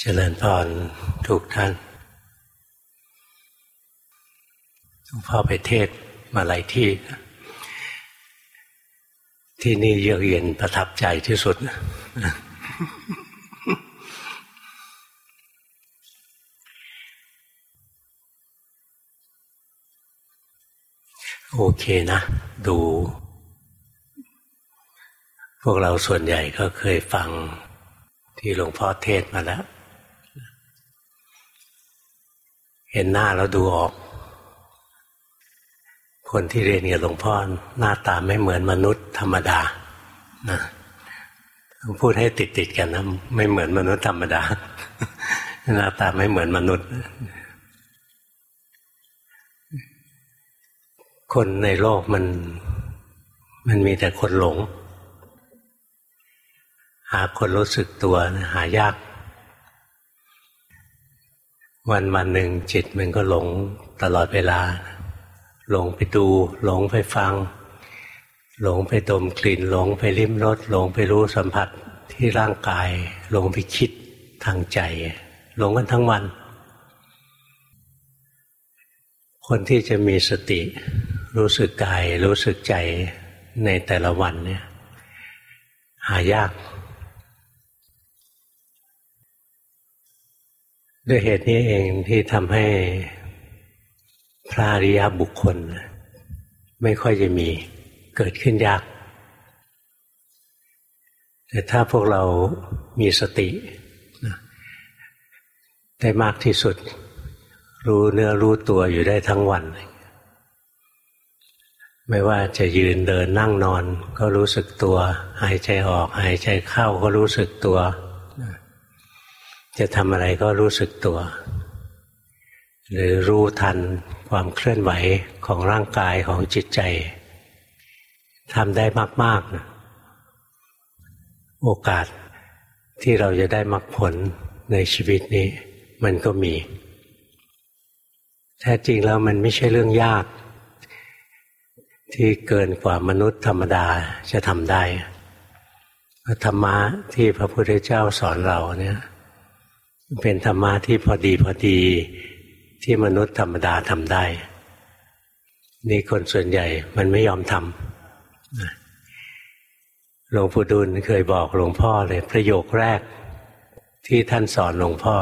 เจริญพรทุกท่านหลวงพ่อไปเทศมาหลายที่ที่นี่เยือกเย็นประทับใจที่สุดโอเคนะดูพวกเราส่วนใหญ่ก็เคยฟังที่หลวงพ่อเทศมาแล้วเห็นหน้าแล้วดูออกคนที่เรียนกับหลวงพ่อหน้าตาไม่เหมือนมนุษย์ธรรมดานะพูดให้ติดกันนะไม่เหมือนมนุษย์ธรรมดาหน้าตาไม่เหมือนมนุษย์คนในโลกมันมีแต่คนหลงหาคนรู้สึกตัวนะหายากวันหนึ่งจิตมันก็หลงตลอดเวลาหลงไปดูหลงไปฟังหลงไปดมกลิ่นหลงไปลิ้มรสหลงไปรู้สัมผัสที่ร่างกายหลงไปคิดทางใจหลงกันทั้งวันคนที่จะมีสติรู้สึกกายรู้สึกใจในแต่ละวันเนี่ยหายากด้วยเหตุนี้เองที่ทำให้พระอริยบุคคลไม่ค่อยจะมีเกิดขึ้นยากแต่ถ้าพวกเรามีสติได้มากที่สุดรู้เนื้อรู้ตัวอยู่ได้ทั้งวันไม่ว่าจะยืนเดินนั่งนอนก็รู้สึกตัวหายใจออกหายใจเข้าก็รู้สึกตัวจะทำอะไรก็รู้สึกตัวหรือรู้ทันความเคลื่อนไหวของร่างกายของจิตใจทำได้มากๆนะโอกาสที่เราจะได้มรรคผลในชีวิตนี้มันก็มีแท้จริงแล้วมันไม่ใช่เรื่องยากที่เกินกว่ามนุษย์ธรรมดาจะทำได้ธรรมะที่พระพุทธเจ้าสอนเราเนี่ยเป็นธรรมะที่พอดีที่มนุษย์ธรรมดาทำได้นี่คนส่วนใหญ่มันไม่ยอมทำหลวงปู่ดูลย์เคยบอกหลวงพ่อเลยประโยคแรกที่ท่านสอนหลวงพ่อ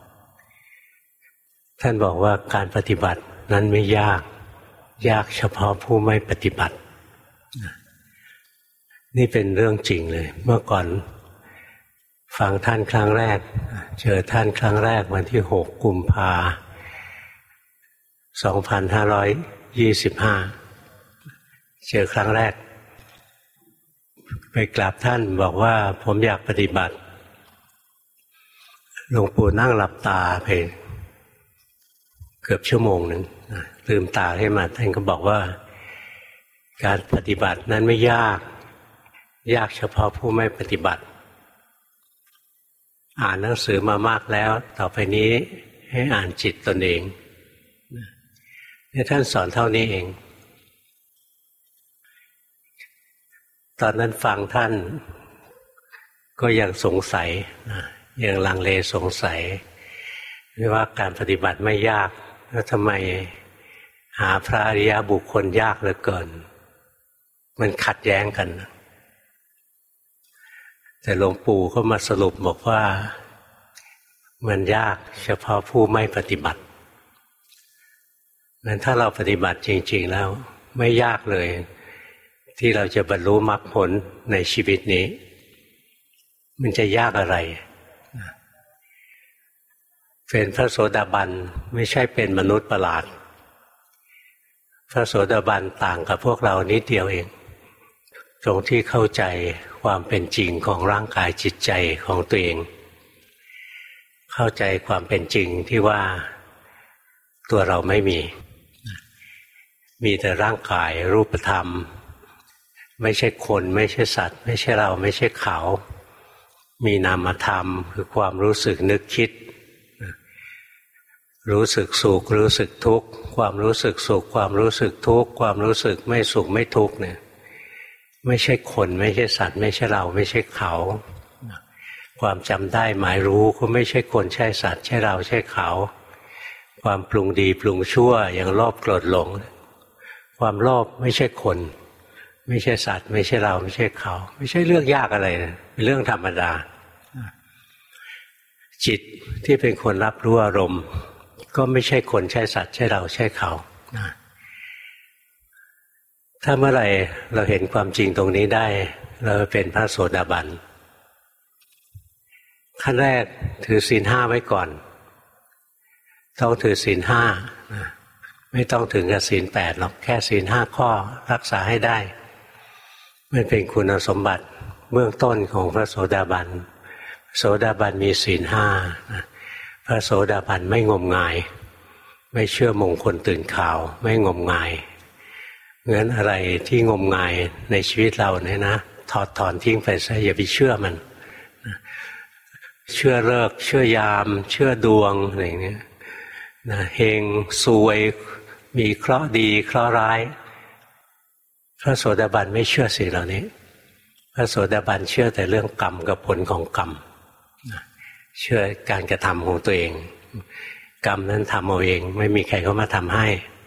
ท่านบอกว่าการปฏิบัตินั้นไม่ยากเฉพาะผู้ไม่ปฏิบัตินี่เป็นเรื่องจริงเลยเมื่อก่อนฟังท่านครั้งแรกเจอท่านครั้งแรกวันที่6 กุมภาพันธ์ 2525เจอครั้งแรกไปกราบท่านบอกว่าผมอยากปฏิบัติหลวงปู่นั่งหลับตาไปเกือบชั่วโมงหนึ่งลืมตาขึ้นมาท่านก็บอกว่าการปฏิบัตินั้นไม่ยากเฉพาะผู้ไม่ปฏิบัติอ่านหนังสือมามากแล้วต่อไปนี้ให้อ่านจิตตนเองนี่ท่านสอนเท่านี้เองตอนนั้นฟังท่านก็ยังสงสัยยังลังเลสงสัยว่าการปฏิบัติไม่ยากแล้วทำไมหาพระอริยบุคคลยากเหลือเกินมันขัดแย้งกันแต่หลวงปู่ก็มาสรุปบอกว่ามันยากเฉพาะผู้ไม่ปฏิบัติงั้นถ้าเราปฏิบัติจริงๆแล้วไม่ยากเลยที่เราจะบรรลุมรรคผลในชีวิตนี้มันจะยากอะไรเป็นพระโสดาบันไม่ใช่เป็นมนุษย์ประหลาดพระโสดาบันต่างกับพวกเรานิดเดียวเองตรงที่เข้าใจความเป็นจริงของร่างกายจิตใจของตัวเองเข้าใจความเป็นจริงที่ว่าตัวเราไม่มีแต่ร่างกายรูปธรรมไม่ใช่คนไม่ใช่สัตว์ไม่ใช่เราไม่ใช่เขามีนามธรรมคือความรู้สึกนึกคิดรู้สึกสุขรู้สึกทุกข์ความรู้สึกสุขความรู้สึกทุกข์ความรู้สึกไม่สุขไม่ทุกข์เนี่ยไม่ใช่คนไม่ใช่สัตว์ไม่ใช่เราไม่ใช่เขาความจำได้หมายรู้ก็ไม่ใช่คนใช่สัตว์ใช่เราใช่เขาความปรุงดีปรุงชั่วอย่างโลภโกรธหลงความโลภไม่ใช่คนไม่ใช่สัตว์ไม่ใช่เราไม่ใช่เขาไม่ใช่เรื่องยากอะไรนะเป็นเรื่องธรรมดาจิตที่เป็นคนรับรู้อารมณ์ก็ไม่ใช่คนใช่สัตว์ใช่เราใช่เขานะถ้าเมื่อไหร่เราเห็นความจริงตรงนี้ได้เราเป็นพระโสดาบันขั้นแรกถือศีล 5ไว้ก่อนต้องถือศีล 5ไม่ต้องถึงกับศีล 8หรอกแค่ศีล 5ข้อรักษาให้ได้มันเป็นคุณสมบัติเบื้องต้นของพระโสดาบันโสดาบันมีศีล 5พระโสดาบันไม่งมงายไม่เชื่อมงคลตื่นข่าวไม่งมงายงั้นอะไรที่งมงายในชีวิตเราเนี่ยนะถอดถอนทิ้งไปซะอย่าไปเชื่อมันเชื่อฤกษ์เชื่อยามเชื่อดวงอะไรอย่างเงี้ยนะเฮงซวยมีเคราะห์ดีเคราะห์ร้ายพระโสดาบันไม่เชื่อสิ่งเหล่านี้พระโสดาบันเชื่อแต่เรื่องกรรมกับผลของกรรมเชื่อการกระทำของตัวเองกรรมนั้นทำเอาเองไม่มีใครเข้ามาทำให้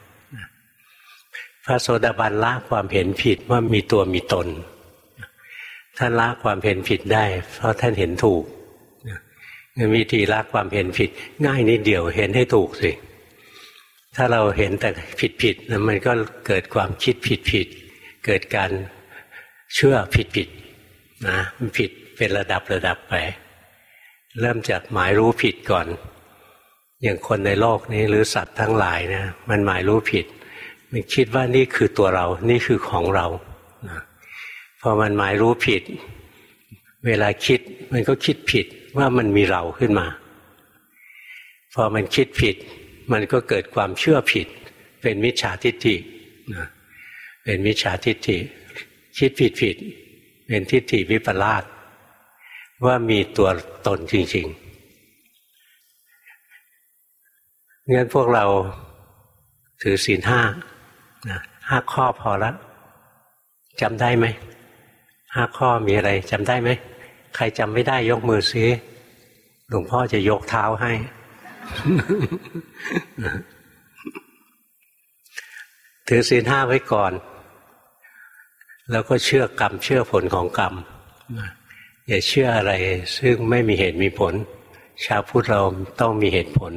พระโสดาบันละความเห็นผิดว่ามีตัวมีตนท่านละความเห็นผิดได้เพราะท่านเห็นถูกวิธีละความเห็นผิดง่ายนิดเดียวเห็นให้ถูกสิถ้าเราเห็นแต่ผิดๆมันก็เกิดความคิดผิดเกิดการเชื่อผิดนะมันผิดเป็นระดับไปเริ่มจากหมายรู้ผิดก่อนอย่างคนในโลกนี้หรือสัตว์ทั้งหลายนะมันหมายรู้ผิดมันคิดว่านี่คือตัวเรานี่คือของเรานะพอมันหมายรู้ผิดเวลาคิดมันก็คิดผิดว่ามันมีเราขึ้นมาพอมันคิดผิดมันก็เกิดความเชื่อผิดเป็นมิจฉาทิฏฐินะเป็นมิจฉาทิฏฐิคิดผิดเป็นทิฏฐิวิปลาสว่ามีตัวตนจริงๆงั้นพวกเราถือศีล 5นะ5ข้อพอแล้วจำได้ไหม5ข้อมีอะไรจำได้ไหมใครจำไม่ได้ยกมือซิหลวงพ่อจะยกเท้าให้ ถือศีล 5ไว้ก่อนแล้วก็เชื่อกรรมเชื่อผลของกรรมอย่าเชื่ออะไรซึ่งไม่มีเหตุมีผลชาวพุทธเราต้องมีเหตุผล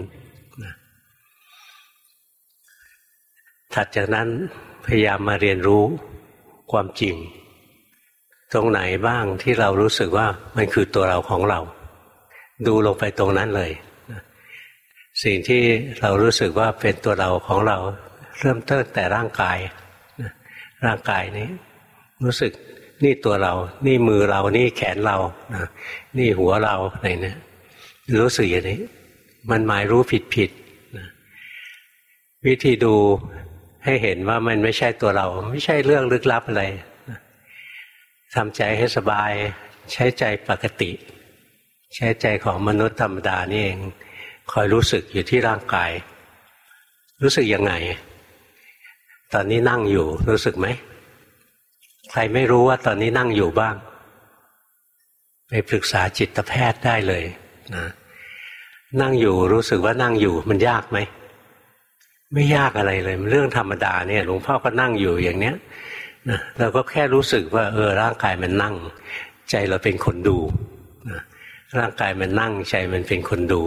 ถัดจากนั้นพยายามมาเรียนรู้ความจริงตรงไหนบ้างที่เรารู้สึกว่ามันคือตัวเราของเราดูลงไปตรงนั้นเลยสิ่งที่เรารู้สึกว่าเป็นตัวเราของเราเริ่มต้นแต่ร่างกายร่างกายนี้รู้สึกนี่ตัวเรานี่มือเรานี่แขนเรานี่หัวเราอะไรเนี่ยรู้สึกอย่างนี้มันหมายรู้ผิดวิธีดูให้เห็นว่ามันไม่ใช่ตัวเราไม่ใช่เรื่องลึกลับอะไรทำใจให้สบายใช้ใจปกติใช้ใจของมนุษย์ธรรมดานี่เองคอยรู้สึกอยู่ที่ร่างกายรู้สึกยังไงตอนนี้นั่งอยู่รู้สึกไหมใครไม่รู้ว่าตอนนี้นั่งอยู่บ้างไปปรึกษาจิตแพทย์ได้เลยนะนั่งอยู่รู้สึกว่านั่งอยู่มันยากไหมไม่ยากอะไรเลยมันเรื่องธรรมดาเนี่ยหลวงพ่อก็นั่งอยู่อย่างเนี้ยนะเราก็แค่รู้สึกว่าร่างกายมันนั่งใจเราเป็นคนดูนะร่างกายมันนั่งใจมันเป็นคนดู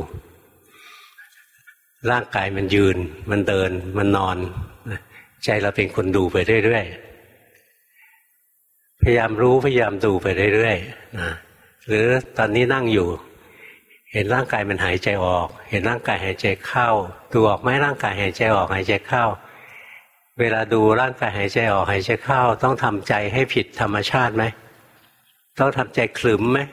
ร่างกายมันยืนมันเดินมันนอนใจเราเป็นคนดูไปเรื่อยๆพยายามรู้พยายามดูไปเรื่อยๆนะหรือตอนนี้นั่งอยู่เห็นร่างกายมันหายใจออกเห็นร่างกายหายใจเข้าดูออกไหมร่างกายหายใจออกหายใจเข้าเวลาดูร่างกายหายใจออกหายใจเข้าต้องทำใจให้ผิดธรรมชาติไหมต้องทำใจขรึมไหม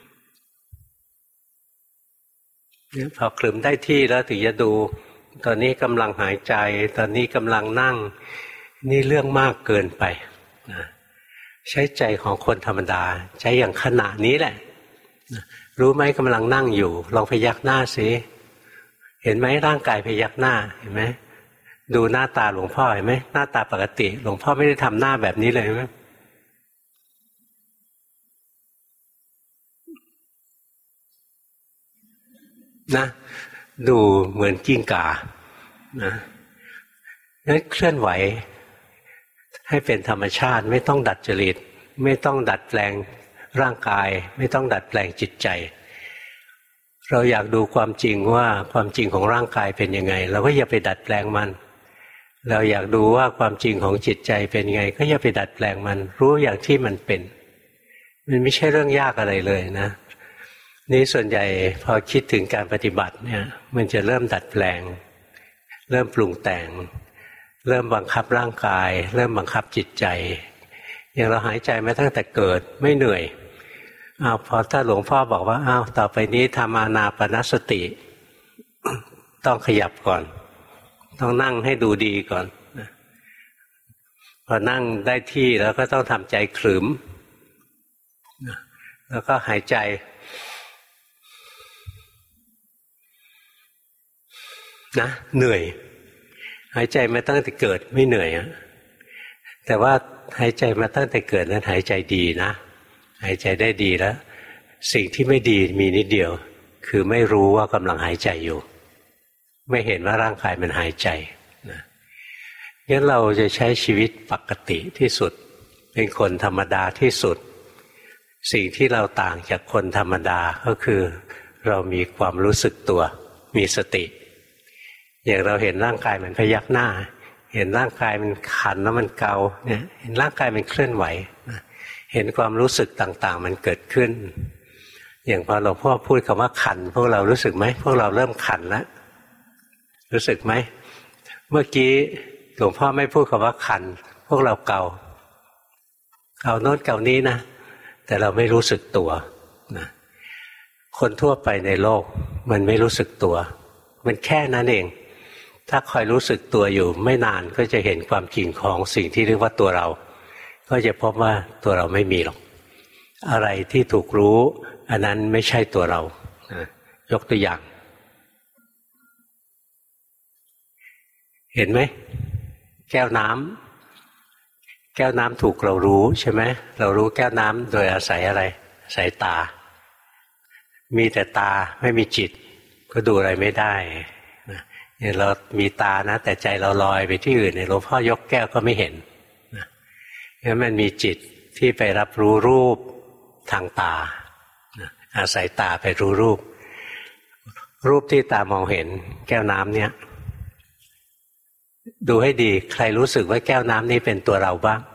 พอขรึมได้ที่แล้วถึงจะดูตอนนี้กำลังหายใจตอนนี้กำลังนั่งนี่เรื่องมากเกินไปนะใช้ใจของคนธรรมดาใช้อย่างขณะนี้แหละรู้ไหมกำลังนั่งอยู่ลองพยักหน้าสิเห็นไหมร่างกายพยักหน้าเห็นไหมดูหน้าตาหลวงพ่อเห็นไหมหน้าตาปกติหลวงพ่อไม่ได้ทำหน้าแบบนี้เลยไหมนะดูเหมือนกิ้งก่านะนั้นเคลื่อนไหวให้เป็นธรรมชาติไม่ต้องดัดจริตไม่ต้องดัดแปลงร่างกายไม่ต้องดัดแปลงจิตใจเราอยากดูความจริงว่าความจริงของร่างกายเป็นยังไงเราก็อย่าไปดัดแปลงมันเราอยากดูว่าความจริงของจิตใจเป็นยังไงก็อย่าไปดัดแปลงมันรู้อย่างที่มันเป็นมันไม่ใช่เรื่องยากอะไรเลยนะนี่ส่วนใหญ่พอคิดถึงการปฏิบัติเนี่ยมันจะเริ่มดัดแปลงเริ่มปรุงแต่งเริ่มบังคับร่างกายเริ่มบังคับจิตใจอย่างเราหายใจมาตั้งแต่เกิดไม่เหนื่อยพอถ้าหลวงพ่อบอกว่าต่อไปนี้ทำอานาปานสติ ต้องขยับก่อนต้องนั่งให้ดูดีก่อนพอนั่งได้ที่แล้วก็ต้องทำใจขรึมแล้วก็หายใจนะเหนื่อยหายใจมาตั้งแต่เกิดไม่เหนื่อยแต่ว่าหายใจมาตั้งแต่เกิดนั้นหายใจดีนะหายใจได้ดีแล้วสิ่งที่ไม่ดีมีนิดเดียวคือไม่รู้ว่ากำลังหายใจอยู่ไม่เห็นว่าร่างกายมันหายใจนะงั้นเราจะใช้ชีวิตปกติที่สุดเป็นคนธรรมดาที่สุดสิ่งที่เราต่างจากคนธรรมดาก็คือเรามีความรู้สึกตัวมีสติอย่างเราเห็นร่างกายมันพยักหน้าเห็นร่างกายมันขันแล้วมันเกาเนี่ยเห็นร่างกายมันเคลื่อนไหวเห็นความรู้สึกต่างๆมันเกิดขึ้นอย่างพอหลวงพ่อพูดคำว่าขันพวกเรารู้สึกไหมพวกเราเริ่มขันแล้วรู้สึกไหมเมื่อกี้หลวงพ่อไม่พูดคำว่าขันพวกเราเกาโน้นเกานี้นะแต่เราไม่รู้สึกตัวนะคนทั่วไปในโลกมันไม่รู้สึกตัวมันแค่นั้นเองถ้าคอยรู้สึกตัวอยู่ไม่นานก็จะเห็นความจริงของสิ่งที่เรียกว่าตัวเราก็จะพบว่าตัวเราไม่มีหรอกอะไรที่ถูกรู้อันนั้นไม่ใช่ตัวเรายกตัวอย่างเห็นไหมแก้วน้ำถูกเรารู้ใช่ไหมเรารู้แก้วน้ำโดยอาศัยอะไรอาศัยตามีแต่ตาไม่มีจิตก็ดูอะไรไม่ได้เนี่ยเรามีตานะแต่ใจเราลอยไปที่อื่นเนี่ยหลวงพ่อยกแก้วก็ไม่เห็นงั้นมันมีจิตที่ไปรับรู้รูปทางตาอาศัยตาไปรู้รูปที่ตามองเห็นแก้วน้ำเนี่ยดูให้ดีใครรู้สึกว่าแก้วน้ำนี้เป็นตัวเราบ้าง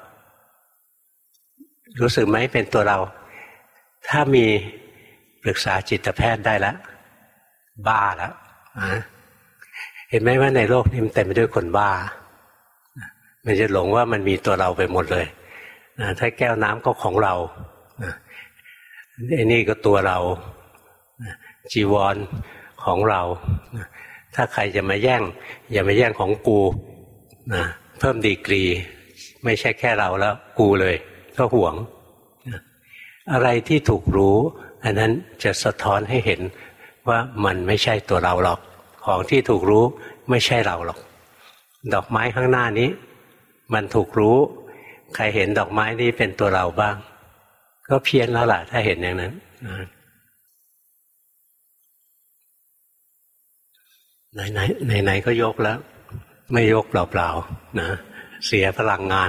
รู้สึกไหมเป็นตัวเราถ้ามีปรึกษาจิตแพทย์ได้แล้วบ้าแล้วเห็นไหมว่าในโลกนี้มันเต็มไปด้วยคนบ้ามันจะหลงว่ามันมีตัวเราไปหมดเลยถ้าแก้วน้ำก็ของเราไอ้นี่ก็ตัวเราจีวรของเราถ้าใครจะมาแย่งอย่ามาแย่งของกูนะเพิ่มดีกรีไม่ใช่แค่เราแล้วกูเลยก็หวงอะไรที่ถูกรู้อันนั้นจะสะท้อนให้เห็นว่ามันไม่ใช่ตัวเราหรอกของที่ถูกรู้ไม่ใช่เราหรอกดอกไม้ข้างหน้านี้มันถูกรู้ใครเห็นดอกไม้นี้เป็นตัวเราบ้างก็เพี้ยนแล้วล่ะถ้าเห็นอย่างนั้นไหนก็ยกแล้วไม่ยกเปล่าๆนะเสียพลังงาน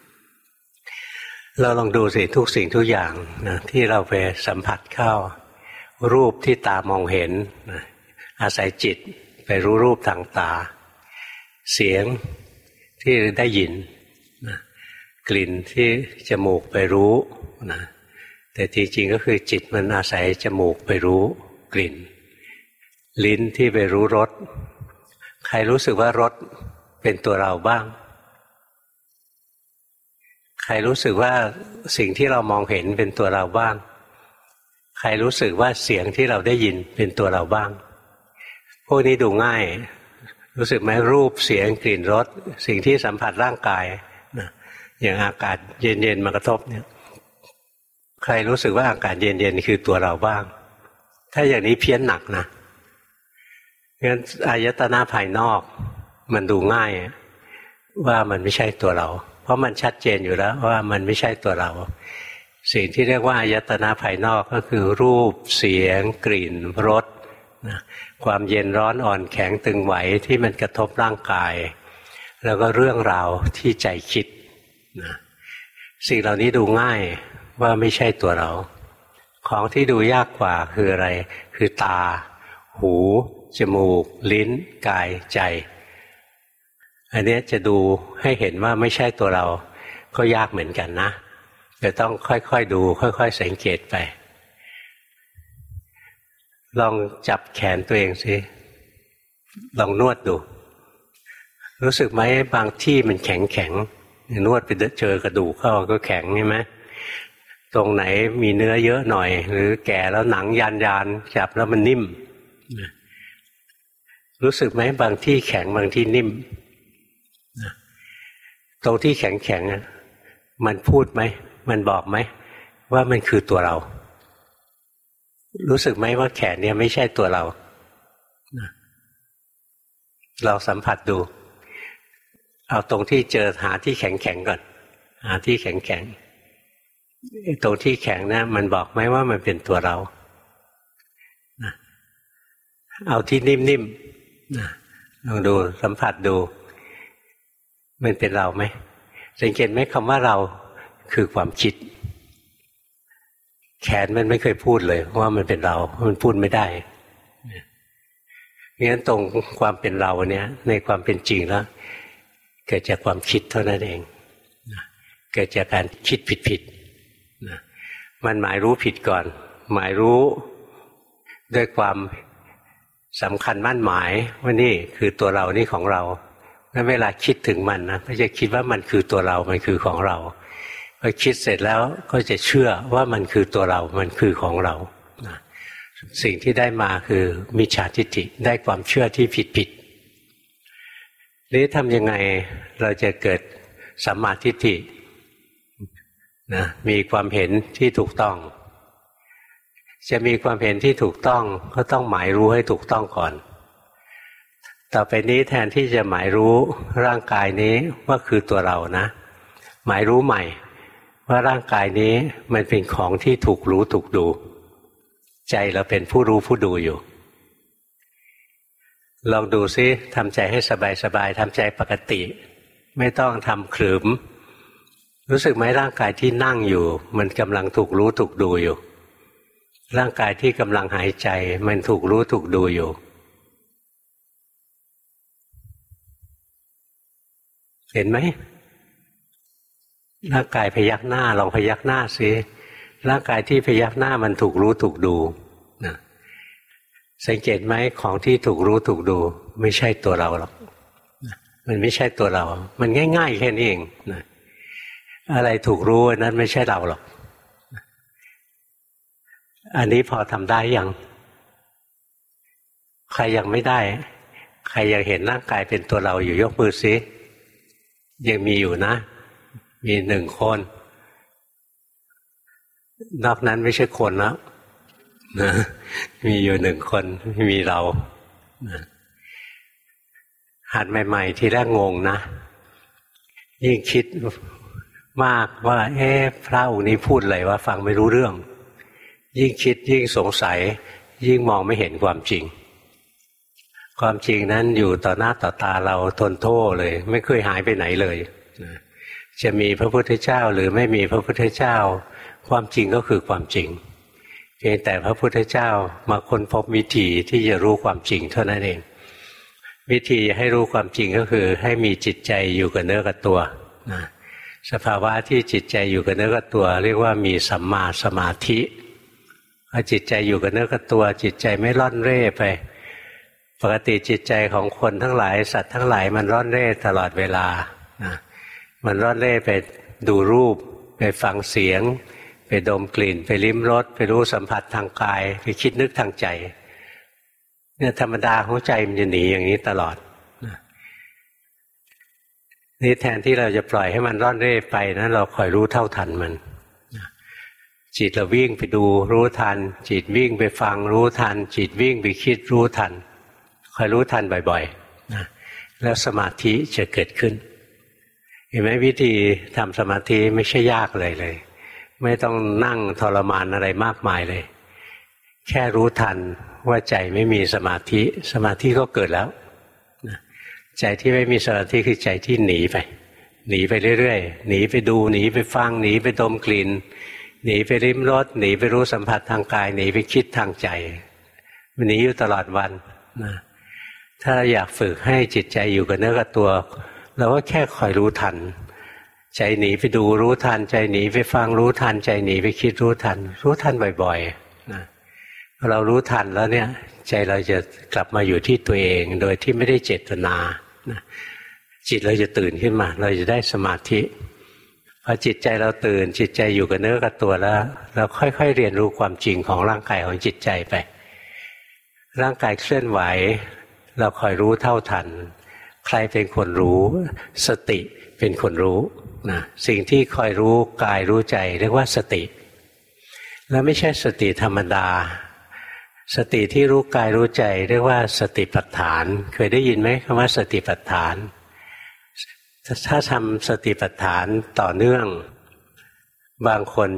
เราลองดูสิทุกสิ่งทุกอย่างนะที่เราไปสัมผัสเข้ารูปที่ตามองเห็นนะอาศัยจิตไปรู้รูปทางตาเสียงที่ได้ยินนะกลิ่นที่จมูกไปรู้นะแต่จริงๆก็คือจิตมันอาศัยจมูกไปรู้กลิ่นลิ้นที่ไปรู้รสใครรู้สึกว่ารสเป็นตัวเราบ้างใครรู้สึกว่าสิ่งที่เรามองเห็นเป็นตัวเราบ้างใครรู้สึกว่าเสียงที่เราได้ยินเป็นตัวเราบ้างพวกนี้ดูง่ายรู้สึกไหมรูปเสียงกลิ่นรสสิ่งที่สัมผัสร่างกายนะอย่างอากาศเย็นๆมากระทบเนี่ยใครรู้สึกว่าอากาศเย็นๆคือตัวเราบ้างถ้าอย่างนี้เพี้ยนหนักนะงั้นอายตนะภายนอกมันดูง่ายว่ามันไม่ใช่ตัวเราเพราะมันชัดเจนอยู่แล้วว่ามันไม่ใช่ตัวเราสิ่งที่เรียกว่าอายตนะภายนอกก็คือรูปเสียงกลิ่นรสนะความเย็นร้อนอ่อนแข็งตึงไหวที่มันกระทบร่างกายแล้วก็เรื่องราวที่ใจคิดนะสิ่งเหล่านี้ดูง่ายว่าไม่ใช่ตัวเราของที่ดูยากกว่าคืออะไรคือตาหูจมูกลิ้นกายใจอันนี้จะดูให้เห็นว่าไม่ใช่ตัวเราก็ยากเหมือนกันนะจะต้องค่อยๆดูค่อยๆสังเกตไปลองจับแขนตัวเองสิลองนวดดูรู้สึกไหมบางที่มันแข็งนวดไปเจอกระดูกเข้าก็แข็งใช่ไหมตรงไหนมีเนื้อเยอะหน่อยหรือแก่แล้วหนังยานจับแล้วมันนิ่มรู้สึกไหมบางที่แข็งบางที่นิ่มตรงที่แข็งมันพูดไหมมันบอกไหมว่ามันคือตัวเรารู้สึกไหมว่าแขนเนี่ยไม่ใช่ตัวเราเราสัมผัสดูเอาตรงที่เจอหาที่แข็งก่อนหาที่แข็งตรงที่แข็งนะมันบอกไหมว่ามันเป็นตัวเราเอาที่นิ่มๆลองดูสัมผัสดูมันเป็นเราไหมสังเกตไหมคำว่าเราคือความคิดแขนมันไม่เคยพูดเลยว่ามันเป็นเรามันพูดไม่ได้งั้นตรงความเป็นเราเนี่ยในความเป็นจริงแล้วเกิดจากความคิดเท่านั้นเองเกิดจากการคิดผิดมันหมายรู้ผิดก่อนหมายรู้ด้วยความสำคัญมั่นหมายว่านี่คือตัวเรานี่ของเราแล้วเวลาคิดถึงมันนะก็จะคิดว่ามันคือตัวเรามันคือของเราพอคิดเสร็จแล้วก็จะเชื่อว่ามันคือตัวเรามันคือของเราสิ่งที่ได้มาคือมิจฉาทิฏฐิได้ความเชื่อที่ผิดนี่ทำยังไงเราจะเกิดสัมมาทิฏฐินะมีความเห็นที่ถูกต้องจะมีความเห็นที่ถูกต้องก็ต้องหมายรู้ให้ถูกต้องก่อนต่อไปนี้แทนที่จะหมายรู้ร่างกายนี้ว่าคือตัวเรานะหมายรู้ใหม่ว่าร่างกายนี้มันเป็นของที่ถูกรู้ถูกดูใจเราเป็นผู้รู้ผู้ดูอยู่ลองดูซิทำใจให้สบายๆทำใจปกติไม่ต้องทำขรึมรู้สึกไหมร่างกายที่นั่งอยู่มันกำลังถูกรู้ถูกดูอยู่ร่างกายที่กำลังหายใจมันถูกรู้ถูกดูอยู่เห็นไหมร่างกายพยักหน้าลองพยักหน้าสิร่างกายที่พยักหน้ามันถูกรู้ถูกดูนะสังเกตไหมของที่ถูกรู้ถูกดูไม่ใช่ตัวเราหรอกมันไม่ใช่ตัวเรามันง่ายๆแค่นี้เองนะอะไรถูกรู้นั้นไม่ใช่เราหรอกอันนี้พอทำได้ยังใครยังไม่ได้ใครยังเห็นร่างกายเป็นตัวเราอยู่ยกมือสิยังมีอยู่นะมี1 คนนอกนั้นไม่ใช่คนแล้วนะมีอยู่1 คนมีเรานะหัดใหม่ๆที่แรกงงนะยิ่งคิดมากว่าพระองค์นี้พูดอะไรว่าฟังไม่รู้เรื่องยิ่งคิดยิ่งสงสัยยิ่งมองไม่เห็นความจริงความจริงนั้นอยู่ต่อหน้าต่อตาเราทนโทษเลยไม่เคยหายไปไหนเลยจะมีพระพุทธเจ้าหรือไม่มีพระพุทธเจ้าความจริงก็คือความจริงเพียงแต่พระพุทธเจ้ามาค้นพบวิธีที่จะรู้ความจริงเท่านั้นเองวิธีให้รู้ความจริงก็คือให้มีจิตใจอยู่กับเนื้อกับตัวสภาวะที่จิตใจอยู่กับเนื้อกับตัวเรียกว่ามีสัมมาสมาธิพอจิตใจอยู่กับเนื้อกับตัวจิตใจไม่ร่อนเร่ไปปกติจิตใจของคนทั้งหลายสัตว์ทั้งหลายมันร่อนเร่ตลอดเวลามันร่อนเร่ไปดูรูปไปฟังเสียงไปดมกลิ่นไปลิ้มรสไปรู้สัมผัสทางกายไปคิดนึกทางใจเนี่ยธรรมดาของใจมันจะหนีอย่างนี้ตลอดนี่แทนที่เราจะปล่อยให้มันร่อนเร่ไปนะเราคอยรู้เท่าทันมันจิตเราวิ่งไปดูรู้ทันจิตวิ่งไปฟังรู้ทันจิตวิ่งไปคิดรู้ทันคอยรู้ทันบ่อยๆนะแล้วสมาธิจะเกิดขึ้นเห็นไหมวิธีทำสมาธิไม่ใช่ยากเลยไม่ต้องนั่งทรมานอะไรมากมายเลยแค่รู้ทันว่าใจไม่มีสมาธิสมาธิก็เกิดแล้วใจที่ไม่มีสมาธิคือใจที่หนีไปเรื่อยๆหนีไปดูหนีไปฟังหนีไปดมกลิ่นหนีไปริมรสหนีไปรู้สัมผัสทางกายหนีไปคิดทางใจมันหนีอยู่ตลอดวันนะถ้าอยากฝึกให้จิตใจอยู่กับเนื้อกับตัวเราก็แค่คอยรู้ทันใจหนีไปดูรู้ทันใจหนีไปฟังรู้ทันใจหนีไปคิดรู้ทันบ่อยๆนะพอเรารู้ทันแล้วเนี่ยใจเราจะกลับมาอยู่ที่ตัวเองโดยที่ไม่ได้เจตนานะจิตเราจะตื่นขึ้นมาเราจะได้สมาธิพอจิตใจเราตื่นจิตใจอยู่กับเนื้อกับตัวแล้วเราค่อยๆเรียนรู้ความจริงของร่างกายของจิตใจไปร่างกายเคลื่อนไหวเราคอยรู้เท่าทันใครเป็นคนรู้สติเป็นคนรู้นะสิ่งที่คอยรู้กายรู้ใจเรียกว่าสติแล้วไม่ใช่สติธรรมดาสติที่รู้กายรู้ใจเรียกว่าสติปัฏฐานเคยได้ยินไหมคำว่าสติปัฏฐานถ้าทำสติปัฏฐานต่อเนื่องบางคน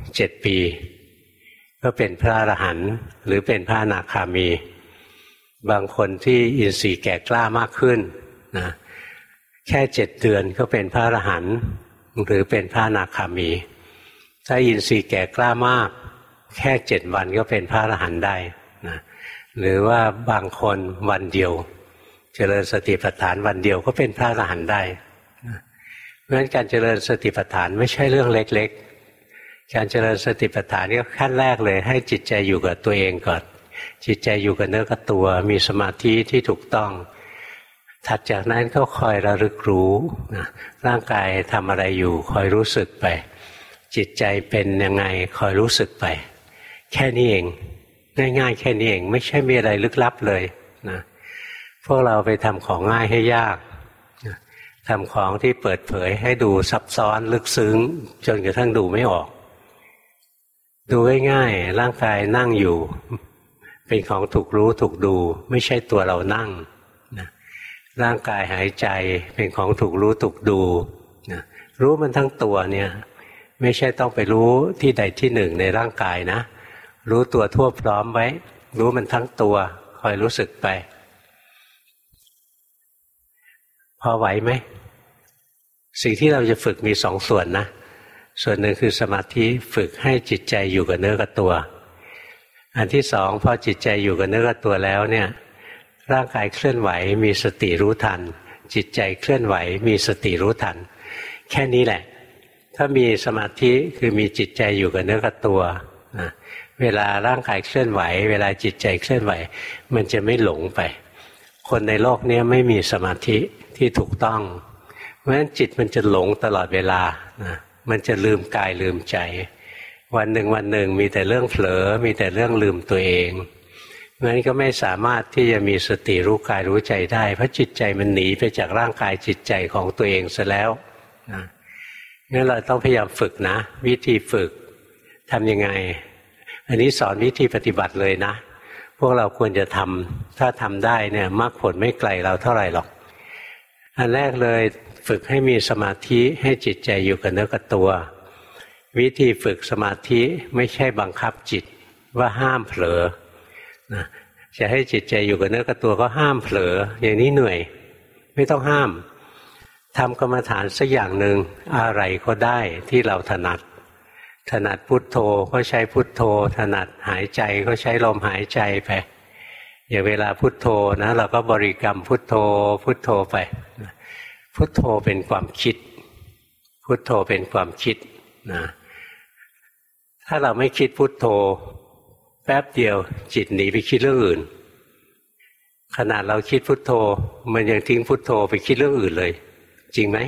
7 ปีก็เป็นพระอรหันต์หรือเป็นพระอนาคามีบางคนที่อินทรีย์แก่กล้ามากขึ้นนะแค่7 เดือนก็เป็นพระอรหันต์หรือเป็นพระอนาคามีถ้าอินทรีย์แก่กล้ามากแค่7 วันก็เป็นพระอรหันต์ได้นะหรือว่าบางคนวันเดียวเจริญสติปัฏฐานวันเดียวก็เป็นพระอรหันต์ได้เพราะฉะนั้นการเจริญสติปัฏฐานไม่ใช่เรื่องเล็กๆการเจริญสติปัฏฐานนี่ขั้นแรกเลยให้จิตใจอยู่กับตัวเองก่อนจิตใจอยู่กับเนื้อกับตัวมีสมาธิที่ถูกต้องถัดจากนั้นก็คอยระลึกรู้ร่างกายทำอะไรอยู่คอยรู้สึกไปจิตใจเป็นยังไงคอยรู้สึกไปแค่นี้เองง่ายๆแค่นี้เองไม่ใช่มีอะไรลึกลับเลยนะพวกเราไปทำของง่ายให้ยากทำของที่เปิดเผยให้ดูซับซ้อนลึกซึ้งจนกระทั่งดูไม่ออกดูง่ายๆร่างกายนั่งอยู่เป็นของถูกรู้ถูกดูไม่ใช่ตัวเรานั่งนะร่างกายหายใจเป็นของถูกรู้ถูกดูนะรู้มันทั้งตัวเนี่ยไม่ใช่ต้องไปรู้ที่ใดที่หนึ่งในร่างกายนะรู้ตัวทั่วพร้อมไว้รู้มันทั้งตัวคอยรู้สึกไปพอไหวไหมสิ่งที่เราจะฝึกมี2 ส่วนนะส่วนหนึ่งคือสมาธิฝึกให้จิตใจอยู่กับเนื้อกับตัวอันที่2พอจิตใจอยู่กับเนื้อกับตัวแล้วเนี่ยร่างกายเคลื่อนไหวมีสติรู้ทันจิตใจเคลื่อนไหวมีสติรู้ทันแค่นี้แหละถ้ามีสมาธิคือมีจิตใจอยู่กับเนื้อกับตัวนะเวลาร่างกายเคลื่อนไหวเวลาจิตใจเคลื่อนไหวมันจะไม่หลงไปคนในโลกนี้ไม่มีสมาธิที่ถูกต้องเพราะฉะนั้นจิตมันจะหลงตลอดเวลานะมันจะลืมกายลืมใจวันหนึ่งมีแต่เรื่องเผลอมีแต่เรื่องลืมตัวเองงั้นก็ไม่สามารถที่จะมีสติรู้กายรู้ใจได้เพราะจิตใจมันหนีไปจากร่างกายจิตใจของตัวเองซะแล้วนะงั้นเราต้องพยายามฝึกนะวิธีฝึกทำยังไงอันนี้สอนวิธีปฏิบัติเลยนะพวกเราควรจะทำถ้าทำได้เนี่ยมรรคผลไม่ไกลเราเท่าไหร่หรอกอันแรกเลยฝึกให้มีสมาธิให้จิตใจอยู่กับเนื้อกับตัววิธีฝึกสมาธิไม่ใช่บังคับจิตว่าห้ามเผลอนะจะให้จิตใจอยู่กับเนื้อกับตัวก็ห้ามเผลออย่างนี้เหนื่อยไม่ต้องห้ามทำกรรมฐานสักอย่างหนึ่งอะไรก็ได้ที่เราถนัดพุทโธก็ใช้พุทโธถนัดหายใจก็ใช้ลมหายใจไปอย่างเวลาพุทโธนะเราก็บริกรรมพุทโธพุทโธไปพุทโธเป็นความคิดพุทโธเป็นความคิดนะถ้าเราไม่คิดพุทโธแป๊บเดียวจิตหนีไปคิดเรื่องอื่นขนาดเราคิดพุทโธมันยังทิ้งพุทโธไปคิดเรื่องอื่นเลยจริงไหม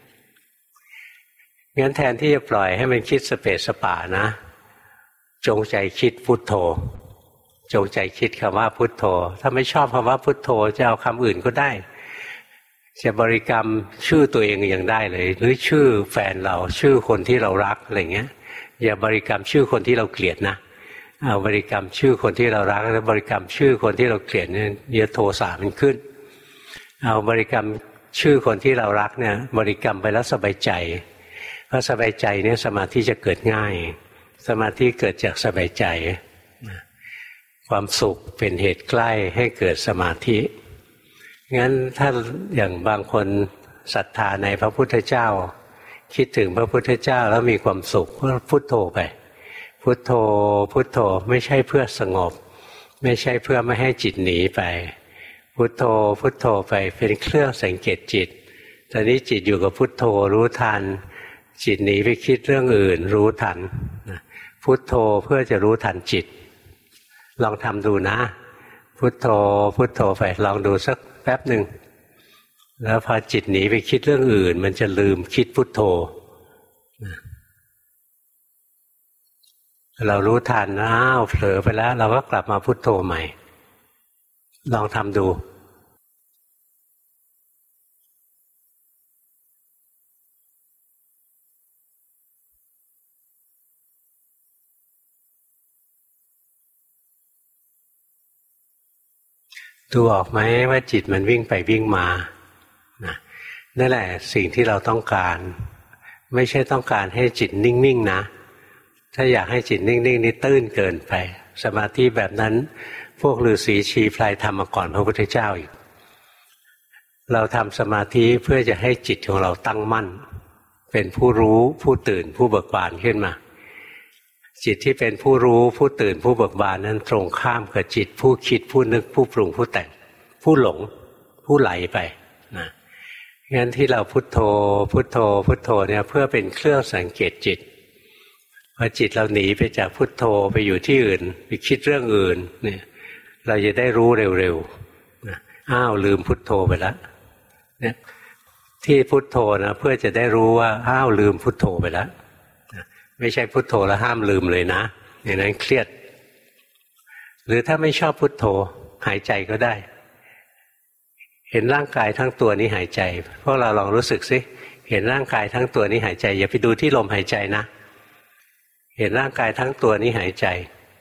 งั้นแทนที่จะปล่อยให้มันคิดสเปสสปะนะจงใจคิดพุทโธจงใจคิดคำว่าพุทโธถ้าไม่ชอบคำว่าพุทโธจะเอาคำอื่นก็ได้จะบริกรรมชื่อตัวเองยังได้เลยหรือชื่อแฟนเราชื่อคนที่เรารักอะไรเงี้ยอย่าบริกรรมชื่อคนที่เราเกลียดนะเอาบริกรรมชื่อคนที่เรารักแล้วบริกรรมชื่อคนที่เราเกลียดเนี่ยเดี๋ยวโทสะมันขึ้นเอาบริกรรมชื่อคนที่เรารักเนี่ยบริกรรมไปแล้วสบายใจเพราะสบายใจเนี่ยสมาธิจะเกิดง่ายสมาธิเกิดจากสบายใจความสุขเป็นเหตุใกล้ให้เกิดสมาธิงั้นถ้าอย่างบางคนศรัทธาในพระพุทธเจ้าคิดถึงพระพุทธเจ้าแล้วมีความสุขก็พุทโธไปพุทโธพุทโธไม่ใช่เพื่อสงบไม่ใช่เพื่อไม่ให้จิตหนีไปพุทโธพุทโธไปเป็นเครื่องสังเกตจิตตอนนี้จิตอยู่กับพุทโธรู้ทันจิตหนีไปคิดเรื่องอื่นรู้ทันพุทโธเพื่อจะรู้ทันจิตลองทำดูนะพุทโธพุทโธไปลองดูสักแป๊บหนึ่งแล้วพอจิตหนีไปคิดเรื่องอื่นมันจะลืมคิดพุทโธเรารู้ทันอ้าวเผลอไปแล้วเราก็กลับมาพุทโธใหม่ลองทำดูดูออกไหมว่าจิตมันวิ่งไปวิ่งมานั่นแหละสิ่งที่เราต้องการไม่ใช่ต้องการให้จิตนิ่งๆนะถ้าอยากให้จิตนิ่งๆนี่ตื้นเกินไปสมาธิแบบนั้นพวกฤาษีชีพลายทำมาก่อนพระพุทธเจ้าอีกเราทำสมาธิเพื่อจะให้จิตของเราตั้งมั่นเป็นผู้รู้ผู้ตื่นผู้เบิกบานขึ้นมาจิตที่เป็นผู้รู้ผู้ตื่นผู้เบิกบานนั้นตรงข้ามกับจิตผู้คิดผู้นึกผู้ปรุงผู้แต่งผู้หลงผู้ไหลไปนะงั้นที่เราพุทโธพุทโธพุทโธเนี่ยเพื่อเป็นเครื่องสังเกตจิตพอจิตเราหนีไปจากพุทโธไปอยู่ที่อื่นไปคิดเรื่องอื่นเนี่ยเราจะได้รู้เร็วๆนะอ้าวลืมพุทโธไปแล้วเนี่ยที่พุทโธนะเพื่อจะได้รู้ว่าอ้าวลืมพุทโธไปแล้วไม่ใช่พุทโธแล้วห้ามลืมเลยนะอย่างนั้นเครียดหรือถ้าไม่ชอบพุทโธหายใจก็ได้เห็นร่างกายทั้งตัวนี้หายใจพวกเราลองรู้สึกสิเห็นร่างกายทั้งตัวนี้หายใจอย่าไปดูที่ลมหายใจนะเห็นร่างกายทั้งตัวนี้หายใจ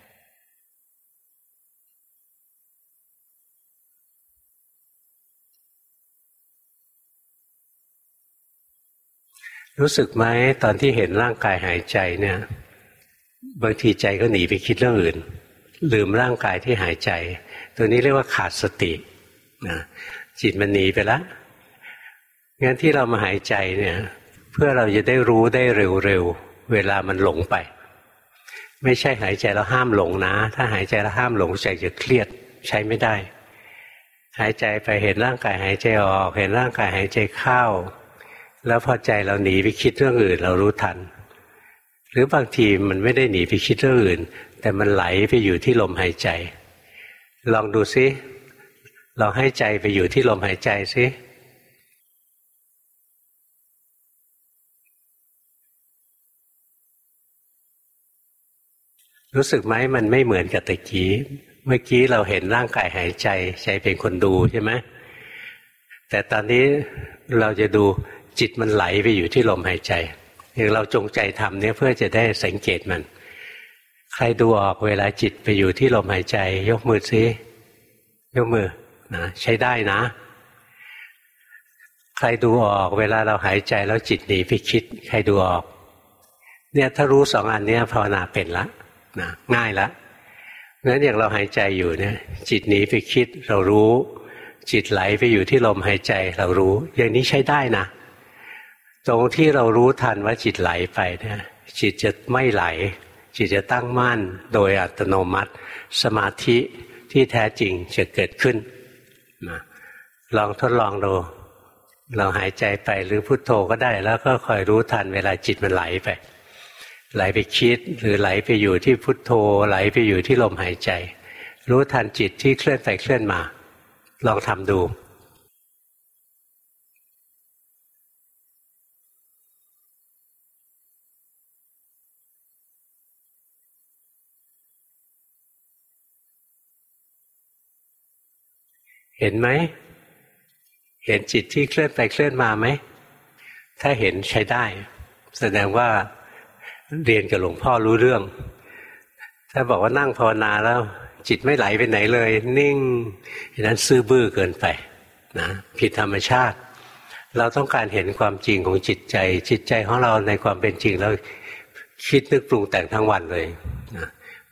รู้สึกไหมตอนที่เห็นร่างกายหายใจเนี่ยบางทีใจก็หนีไปคิดเรื่องอื่นลืมร่างกายที่หายใจตัวนี้เรียกว่าขาดสตินะจิตมันหนีไปแล้วงั้นที่เรามาหายใจเนี่ยเพื่อเราจะได้รู้ได้เร็วๆเวลามันหลงไปไม่ใช่หายใจแล้วห้ามหลงนะถ้าหายใจแล้วห้ามหลงใจจะเครียดใช้ไม่ได้หายใจไปเห็นร่างกายหายใจออกเห็นร่างกายหายใจเข้าแล้วพอใจเราหนีไปคิดเรื่องอื่นเรารู้ทันหรือบางทีมันไม่ได้หนีไปคิดเรื่องอื่นแต่มันไหลไปอยู่ที่ลมหายใจลองดูซิลองให้ใจไปอยู่ที่ลมหายใจซิรู้สึกไหมมันไม่เหมือนกับตะกี้เมื่อกี้เราเห็นร่างกายหายใจใจเป็นคนดูใช่ไหมแต่ตอนนี้เราจะดูจิตมันไหลไปอยู่ที่ลมหายใจอย่างเราจงใจทำเนี่ยเพื่อจะได้สังเกตมันใครดูออกเวลาจิตไปอยู่ที่ลมหายใจยกมือซิยกมือนะใช้ได้นะใครดูออกเวลาเราหายใจแล้วจิตหนีไปคิดใครดูออกเนี่ยถ้ารู้สองอันนี้ภาวนาเป็นละนะง่ายละงั้นอย่างเราหายใจอยู่เนี่ยจิตหนีไปคิดเรารู้จิตไหลไปอยู่ที่ลมหายใจเรารู้อย่างนี้ใช้ได้นะตรงที่เรารู้ทันว่าจิตไหลไปเนี่ยจิตจะไม่ไหลจิตจะตั้งมั่นโดยอัตโนมัติสมาธิที่แท้จริงจะเกิดขึ้นนะลองทดลองดูเราหายใจไปหรือพุทโธก็ได้แล้วก็คอยรู้ทันเวลาจิตมันไหลไปไหลไปคิดหรือไหลไปอยู่ที่พุทโธไหลไปอยู่ที่ลมหายใจรู้ทันจิตที่เคลื่อนไปเคลื่อนมาลองทำดูเห็นไหมเห็นจิตที่เคลื่อนไปเคลื่อนมาไหมถ้าเห็นใช้ได้แสดงว่าเรียนกับหลวงพ่อรู้เรื่องถ้าบอกว่านั่งภาวนาแล้วจิตไม่ไหลไปไหนเลยนิ่งอย่างนั้นซื่อบื้อเกินไปนะผิดธรรมชาติเราต้องการเห็นความจริงของจิตใจจิตใจของเราในความเป็นจริงแล้วคิดนึกปรุงแต่งทั้งวันเลยนะ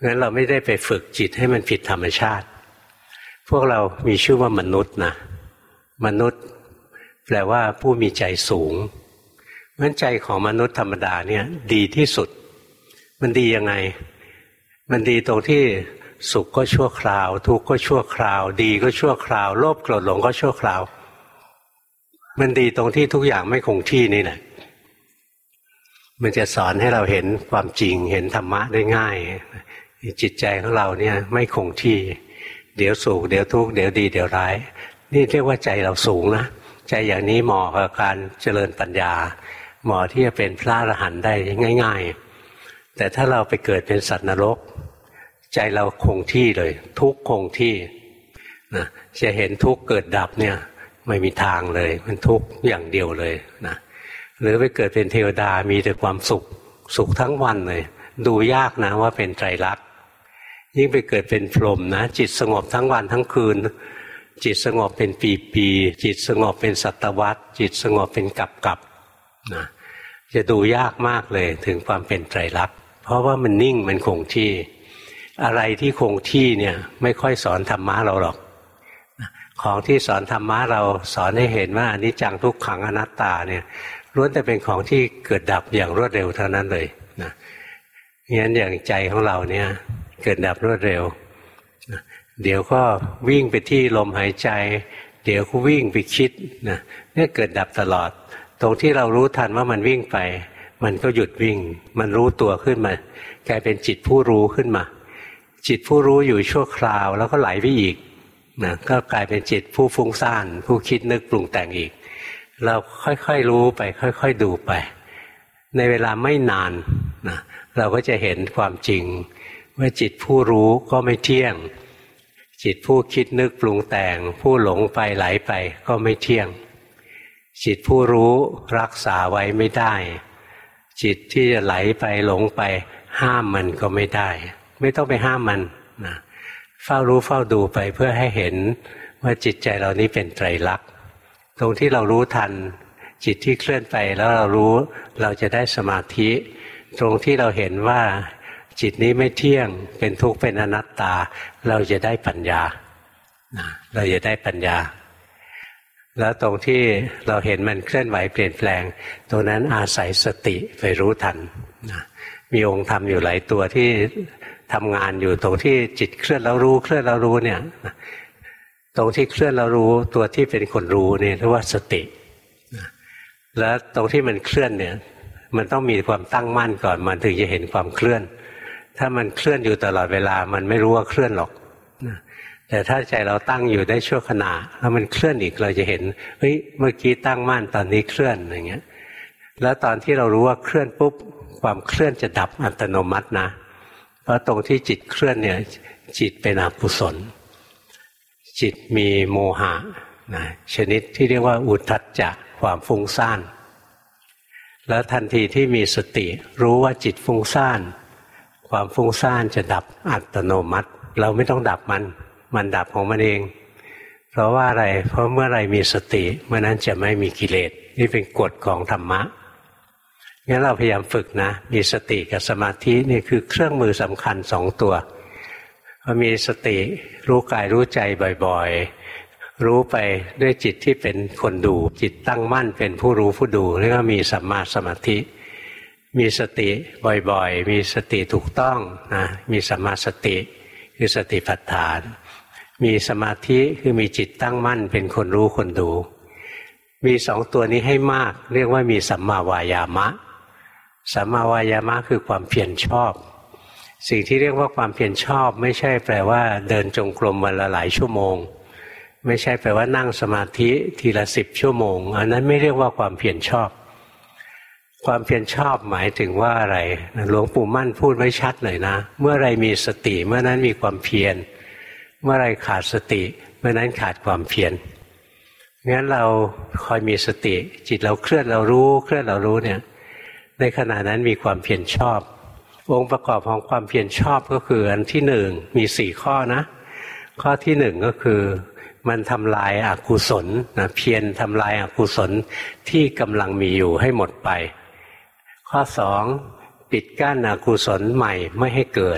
งั้นเราไม่ได้ไปฝึกจิตให้มันผิดธรรมชาติพวกเรามีชื่อว่ามนุษย์นะมนุษย์แปลว่าผู้มีใจสูงงั้นใจของมนุษย์ธรรมดาเนี่ยดีที่สุดมันดียังไงมันดีตรงที่สุขก็ชั่วคราวทุกข์ก็ชั่วคราวดีก็ชั่วคราวโลภโกรธหลงก็ชั่วคราวมันดีตรงที่ทุกอย่างไม่คงที่นี่แหละมันจะสอนให้เราเห็นความจริงเห็นธรรมะได้ง่ายจิตใจของเราเนี่ยไม่คงที่เดี๋ยวสุขเดี๋ยวทุกข์เดี๋ยวดีเดี๋ยวร้ายนี่เรียกว่าใจเราสูงนะใจอย่างนี้เหมาะกับการเจริญปัญญาเหมาะที่จะเป็นพระอรหันต์ได้ง่ายๆแต่ถ้าเราไปเกิดเป็นสัตว์นรกใจเราคงที่เลยทุกข์คงที่นะจะเห็นทุกข์เกิดดับเนี่ยไม่มีทางเลยมันทุกข์อย่างเดียวเลยนะหรือไปเกิดเป็นเทวดามีแต่ความสุขทั้งวันเลยดูยากนะว่าเป็นไตรลักษณ์ยิ่งไปเกิดเป็นพรหมนะจิตสงบทั้งวันทั้งคืนจิตสงบเป็นปีๆจิตสงบเป็นศตวรรษจิตสงบเป็นกับนะจะดูยากมากเลยถึงความเป็นไตรลักษณ์เพราะว่ามันนิ่งมันคงที่อะไรที่คงที่เนี่ยไม่ค่อยสอนธรรมะเราหรอกของที่สอนธรรมะเราสอนให้เห็นว่าอนิจจังทุกขังอนัตตาเนี่ยล้วนแต่เป็นของที่เกิดดับอย่างรวดเร็วเท่านั้นเลยนะงั้นอย่างใจของเราเนี่ยเกิดดับรวดเร็วนะเดี๋ยวก็วิ่งไปที่ลมหายใจเดี๋ยวก็วิ่งไปคิดนะเนี่ยเกิดดับตลอดตรงที่เรารู้ทันว่ามันวิ่งไปมันก็หยุดวิ่งมันรู้ตัวขึ้นมากลายเป็นจิตผู้รู้ขึ้นมาจิตผู้รู้อยู่ชั่วคราวแล้วก็ไหลไปอีกนะก็กลายเป็นจิตผู้ฟุ้งซ่านผู้คิดนึกปรุงแต่งอีกเราค่อยๆรู้ไปค่อยๆดูไปในเวลาไม่นานนะเราก็จะเห็นความจริงว่าจิตผู้รู้ก็ไม่เที่ยงจิตผู้คิดนึกปรุงแต่งผู้หลงไปไหลไปก็ไม่เที่ยงจิตผู้รู้รักษาไว้ไม่ได้จิตที่จะไหลไปหลงไปห้ามมันก็ไม่ได้ไม่ต้องไปห้ามมันนะเฝ้ารู้เฝ้าดูไปเพื่อให้เห็นว่าจิตใจเรานี้เป็นไตรลักษณ์ตรงที่เรารู้ทันจิตที่เคลื่อนไปแล้วเรารู้เราจะได้สมาธิตรงที่เราเห็นว่าจิตนี้ไม่เที่ยงเป็นทุกข์เป็นอนัตตาเราจะได้ปัญญาเราจะได้ปัญญาแล้วตรงที่เราเห็นมันเคลื่อนไหวเปลี่ยนแปลงตรงนั้นอาศัยสติไปรู้ทันมีองค์ธรรมอยู่หลายตัวที่ทำงานอยู่ตรงที่จิตเคลื่อนแล้วรู้เคลื่อนแล้วรู้เนี่ยตรงที่เคลื่อนแล้วรู้ตัวที่เป็นคนรู้เนี่ยเรียกว่าสติแล้วตรงที่มันเคลื่อนเนี่ยมันต้องมีความตั้งมั่นก่อนมันถึงจะเห็นความเคลื่อนถ้ามันเคลื่อนอยู่ตลอดเวลามันไม่รู้ว่าเคลื่อนหรอกแต่ถ้าใจเราตั้งอยู่ได้ชั่วขณะแล้วมันเคลื่อนอีกเราจะเห็นเฮ้ยเมื่อกี้ตั้งมั่นตอนนี้เคลื่อนอย่างเงี้ยแล้วตอนที่เรารู้ว่าเคลื่อนปุ๊บความเคลื่อนจะดับอัตโนมัตินะเพราะตรงที่จิตเคลื่อนเนี่ยจิตเป็นอกุศลจิตมีโมหะนะชนิดที่เรียกว่าอุทธัจจะความฟุ้งซ่านแล้วทันทีที่มีสติรู้ว่าจิตฟุ้งซ่านความฟุ้งซ่านจะดับอัตโนมัติเราไม่ต้องดับมันดับของมันเองเพราะว่าอะไรเพราะเมื่อไรมีสติเมื่อนั้นจะไม่มีกิเลสนี่เป็นกฎของธรรมะงั้นเราพยายามฝึกนะมีสติกับสมาธินี่คือเครื่องมือสำคัญสองตัวพอมีสติรู้กายรู้ใจบ่อยๆรู้ไปด้วยจิตที่เป็นคนดูจิตตั้งมั่นเป็นผู้รู้ผู้ดูเรียกว่ามีสัมมาสมาธิมีสติบ่อยๆมีสติถูกต้องนะมีสัมมาสติคือสติปัฏฐานมีสมาธิคือมีจิตตั้งมั่นเป็นคนรู้คนดูมีสองตัวนี้ให้มากเรียกว่ามีสัมมาวายามะสัมมาวายามะคือความเพียรชอบสิ่งที่เรียกว่าความเพียรชอบไม่ใช่แปลว่าเดินจงกรมวันละหลายชั่วโมงไม่ใช่แปลว่านั่งสมาธิทีละ10 ชั่วโมงอันนั้นไม่เรียกว่าความเพียรชอบความเพียรชอบหมายถึงว่าอะไรหลวงปู่มั่นพูดไว้ชัดเลยนะเมื่อไรมีสติเมื่อนั้นมีความเพียรเมื่อไรขาดสติเมื่อนั้นขาดความเพียรงั้นเราคอยมีสติจิตเราเคลื่อนเรารู้เคลื่อนเรารู้เนี่ยในขณะนั้นมีความเพียรชอบองค์ประกอบของความเพียรชอบก็คืออันที่1มี4ข้อนะข้อที่1ก็คือมันทำลายอกุศลนะเพียรทำลายอกุศลที่กำลังมีอยู่ให้หมดไปข้อ2ปิดกั้นอกุศลใหม่ไม่ให้เกิด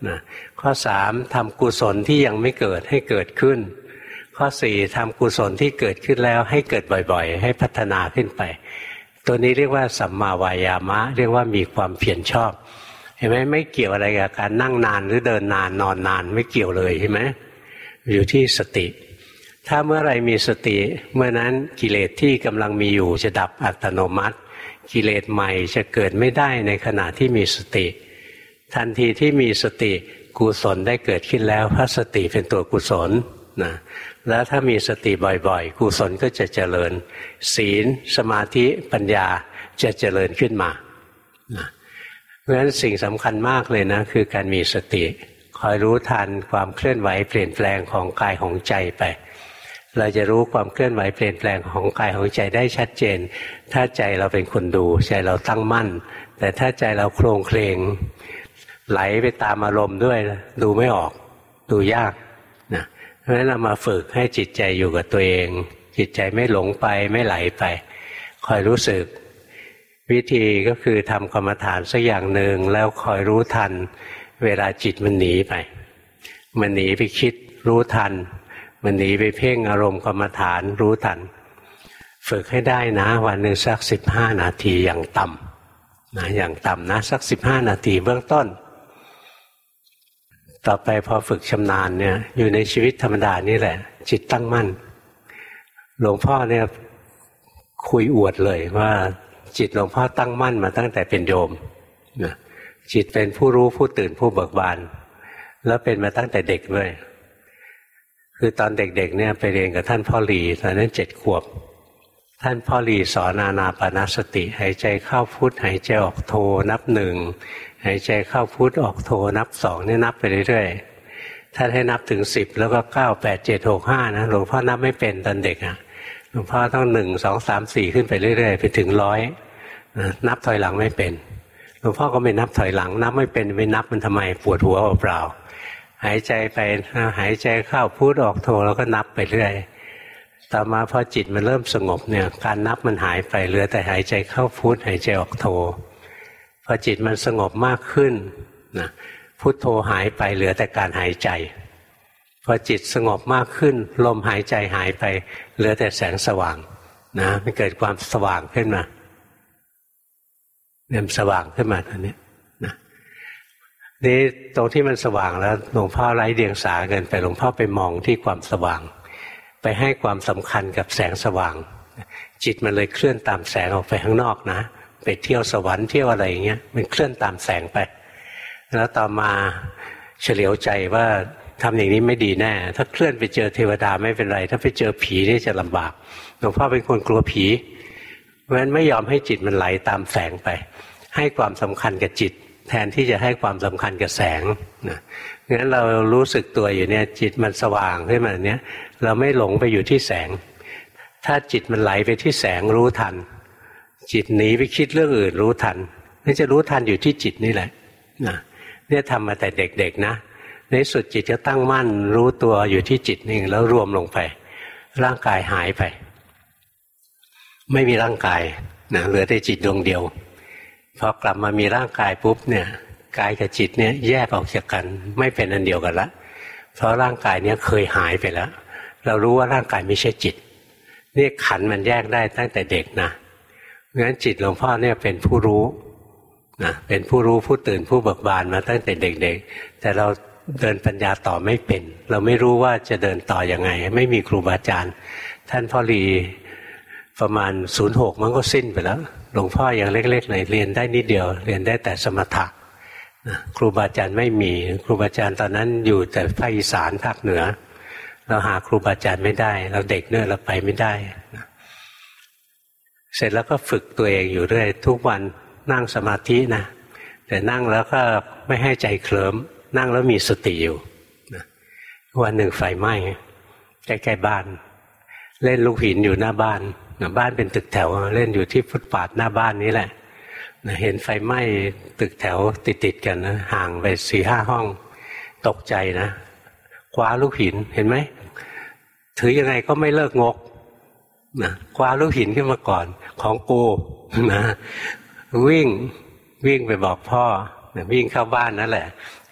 นะข้อ3ทำกุศลที่ยังไม่เกิดให้เกิดขึ้นข้อ4ทำกุศลที่เกิดขึ้นแล้วให้เกิดบ่อยๆให้พัฒนาขึ้นไปตัวนี้เรียกว่าสัมมาวายามะเรียกว่ามีความเพียรชอบเห็นไหมไม่เกี่ยวอะไรกับการนั่งนานหรือเดินนานนอนนานไม่เกี่ยวเลยใช่ไหมอยู่ที่สติถ้าเมื่อไรมีสติเมื่อนั้นกิเลสที่กำลังมีอยู่จะดับอัตโนมัติกิเลสใหม่จะเกิดไม่ได้ในขณะที่มีสติทันทีที่มีสติกุศลได้เกิดขึ้นแล้วเพราะสติเป็นตัวกุศลนะแล้วถ้ามีสติบ่อยๆกุศลก็จะเจริญศีลสมาธิปัญญาจะเจริญขึ้นมานะเพราะฉะนั้นสิ่งสำคัญมากเลยนะคือการมีสติคอยรู้ทันความเคลื่อนไหวเปลี่ยนแปลงของกายของใจไปเราจะรู้ความเคลื่อนไหวเปลี่ยนแปลงของกายของใจได้ชัดเจนถ้าใจเราเป็นคนดูใจเราตั้งมั่นแต่ถ้าใจเราโคลงเคลงไหลไปตามอารมณ์ด้วยดูไม่ออกดูยากนะเพราะฉะนั้นเรามาฝึกให้จิตใจอยู่กับตัวเองจิตใจไม่หลงไปไม่ไหลไปคอยรู้สึกวิธีก็คือทำกรรมฐานสักอย่างหนึ่งแล้วคอยรู้ทันเวลาจิตมันหนีไปมันหนีไปคิดรู้ทันมันหนีไปเพ่งอารมณ์กรรมฐานรู้ทันฝึกให้ได้นะวันหนึ่งสัก15 นาทีอย่างต่ำนะอย่างต่ำนะสัก15 นาทีเบื้องต้นต่อไปพอฝึกชำนาญเนี่ยอยู่ในชีวิตธรรมดานี่แหละจิตตั้งมั่นหลวงพ่อเนี่ยคุยอวดเลยว่าจิตหลวงพ่อตั้งมั่นมาตั้งแต่เป็นโยมนะจิตเป็นผู้รู้ผู้ตื่นผู้เบิกบานแล้วเป็นมาตั้งแต่เด็กด้วยคือตอนเด็กๆเนี่ยไปเรียนกับท่านพ่อหลีตอนนั้น7 ขวบท่านพ่อหลีสอนอานาปานสติหายใจเข้าพุทหายใจออกโทนับ1หายใจเข้าพุทออกโทนับ2นี่นับไปเรื่อยๆท่านให้นับถึง10แล้วก็9 8 7 6 5นะหลวงพ่อนับไม่เป็นตอนเด็กอ่ะหลวงพ่อต้อง1 2 3 4ขึ้นไปเรื่อยๆไปถึง100นับถอยหลังไม่เป็นหลวงพ่อก็ไม่นับถอยหลังนับไม่เป็นไม่นับมันทำไมปวดหัวเปล่าหายใจไปหายใจเข้าพุทออกโทแล้วก็นับไปเรื่อยต่อมาพอจิตมันเริ่มสงบเนี่ยการนับมันหายไปเหลือแต่หายใจเข้าพุทหายใจออกโทพอจิตมันสงบมากขึ้นนะพุทโธหายไปเหลือแต่การหายใจพอจิตสงบมากขึ้นลมหายใจหายไปเหลือแต่แสงสว่างนะมันเกิดความสว่างขึ้นมาเนี่ยสว่างขึ้นมาตอนนี้นะนี่ตรงที่มันสว่างแล้วหลวงพ่อไร้เดียงสาเกินไปหลวงพ่อไปมองที่ความสว่างไปให้ความสำคัญกับแสงสว่างจิตมันเลยเคลื่อนตามแสงออกไปข้างนอกนะไปเที่ยวสวรรค์เที่ยวอะไรอย่างเงี้ยมันเคลื่อนตามแสงไปแล้วต่อมาเฉลียวใจว่าทำอย่างนี้ไม่ดีแน่ถ้าเคลื่อนไปเจอเทวดาไม่เป็นไรถ้าไปเจอผีนี่จะลำบากหลวงพ่อเป็นคนกลัวผีเพราะฉะนั้นไม่ยอมให้จิตมันไหลตามแสงไปให้ความสำคัญกับจิตแทนที่จะให้ความสำคัญกับแสงนะงั้นเรารู้สึกตัวอยู่เนี่ยจิตมันสว่างขึ้นมาเนี้ยเราไม่หลงไปอยู่ที่แสงถ้าจิตมันไหลไปที่แสงรู้ทันจิตหนีไปคิดเรื่องอื่นรู้ทันนี่จะรู้ทันอยู่ที่จิตนี่แหละนะเนี่ยทำมาแต่เด็กๆนะในสุดจิตจะตั้งมั่นรู้ตัวอยู่ที่จิตนี่แล้วรวมลงไปร่างกายหายไปไม่มีร่างกายนะเหลือแต่จิตดวงเดียวพอกลับมามีร่างกายปุ๊บเนี่ยกายกับจิตเนี่ยแยกออกจากกันไม่เป็นอันเดียวกันละเพราะร่างกายเนี่ยเคยหายไปแล้วเรารู้ว่าร่างกายไม่ใช่จิตนี่ขันธ์มันแยกได้ตั้งแต่เด็กนะงั้นจิตหลวงพ่อเนี่ยเป็นผู้รู้นะเป็นผู้รู้ผู้ตื่นผู้เบิกบานมาตั้งแต่เด็กๆแต่เราเดินปัญญาต่อไม่เป็นเราไม่รู้ว่าจะเดินต่อยังไงไม่มีครูบาอาจารย์ท่านพ่อหลีประมาณ06มันก็สิ้นไปแล้วหลวงพ่อยังเล็กๆเลยเรียนได้นิดเดียวเรียนได้แต่สมถะนะครูบาอาจารย์ไม่มีครูบาอาจารย์ตอนนั้นอยู่แต่ภาคอีสานภาคเหนือเราหาครูบาอาจารย์ไม่ได้เราเด็กเนี่ยเราไปไม่ได้นะเสร็จแล้วก็ฝึกตัวเองอยู่เรื่อยทุกวันนั่งสมาธินะแต่นั่งแล้วก็ไม่ให้ใจเคลิ้มนั่งแล้วมีสติอยู่นะวันหนึ่งไฟไหม้ใกล้ๆบ้านเล่นลูกหินอยู่หน้าบ้านบ้านเป็นตึกแถวเล่นอยู่ที่ฟุตบาทหน้าบ้านนี้แหละเห็นไฟไหม้ตึกแถวติดๆกันนะห่างไป 4-5 ห้องตกใจนะคว้าลูกหินเห็นไหมถือยังไงก็ไม่เลิกงกนะคว้าลูกหินขึ้นมาก่อนของกูนะวิ่งไปบอกพ่อวิ่งเข้าบ้านนั่นแหละ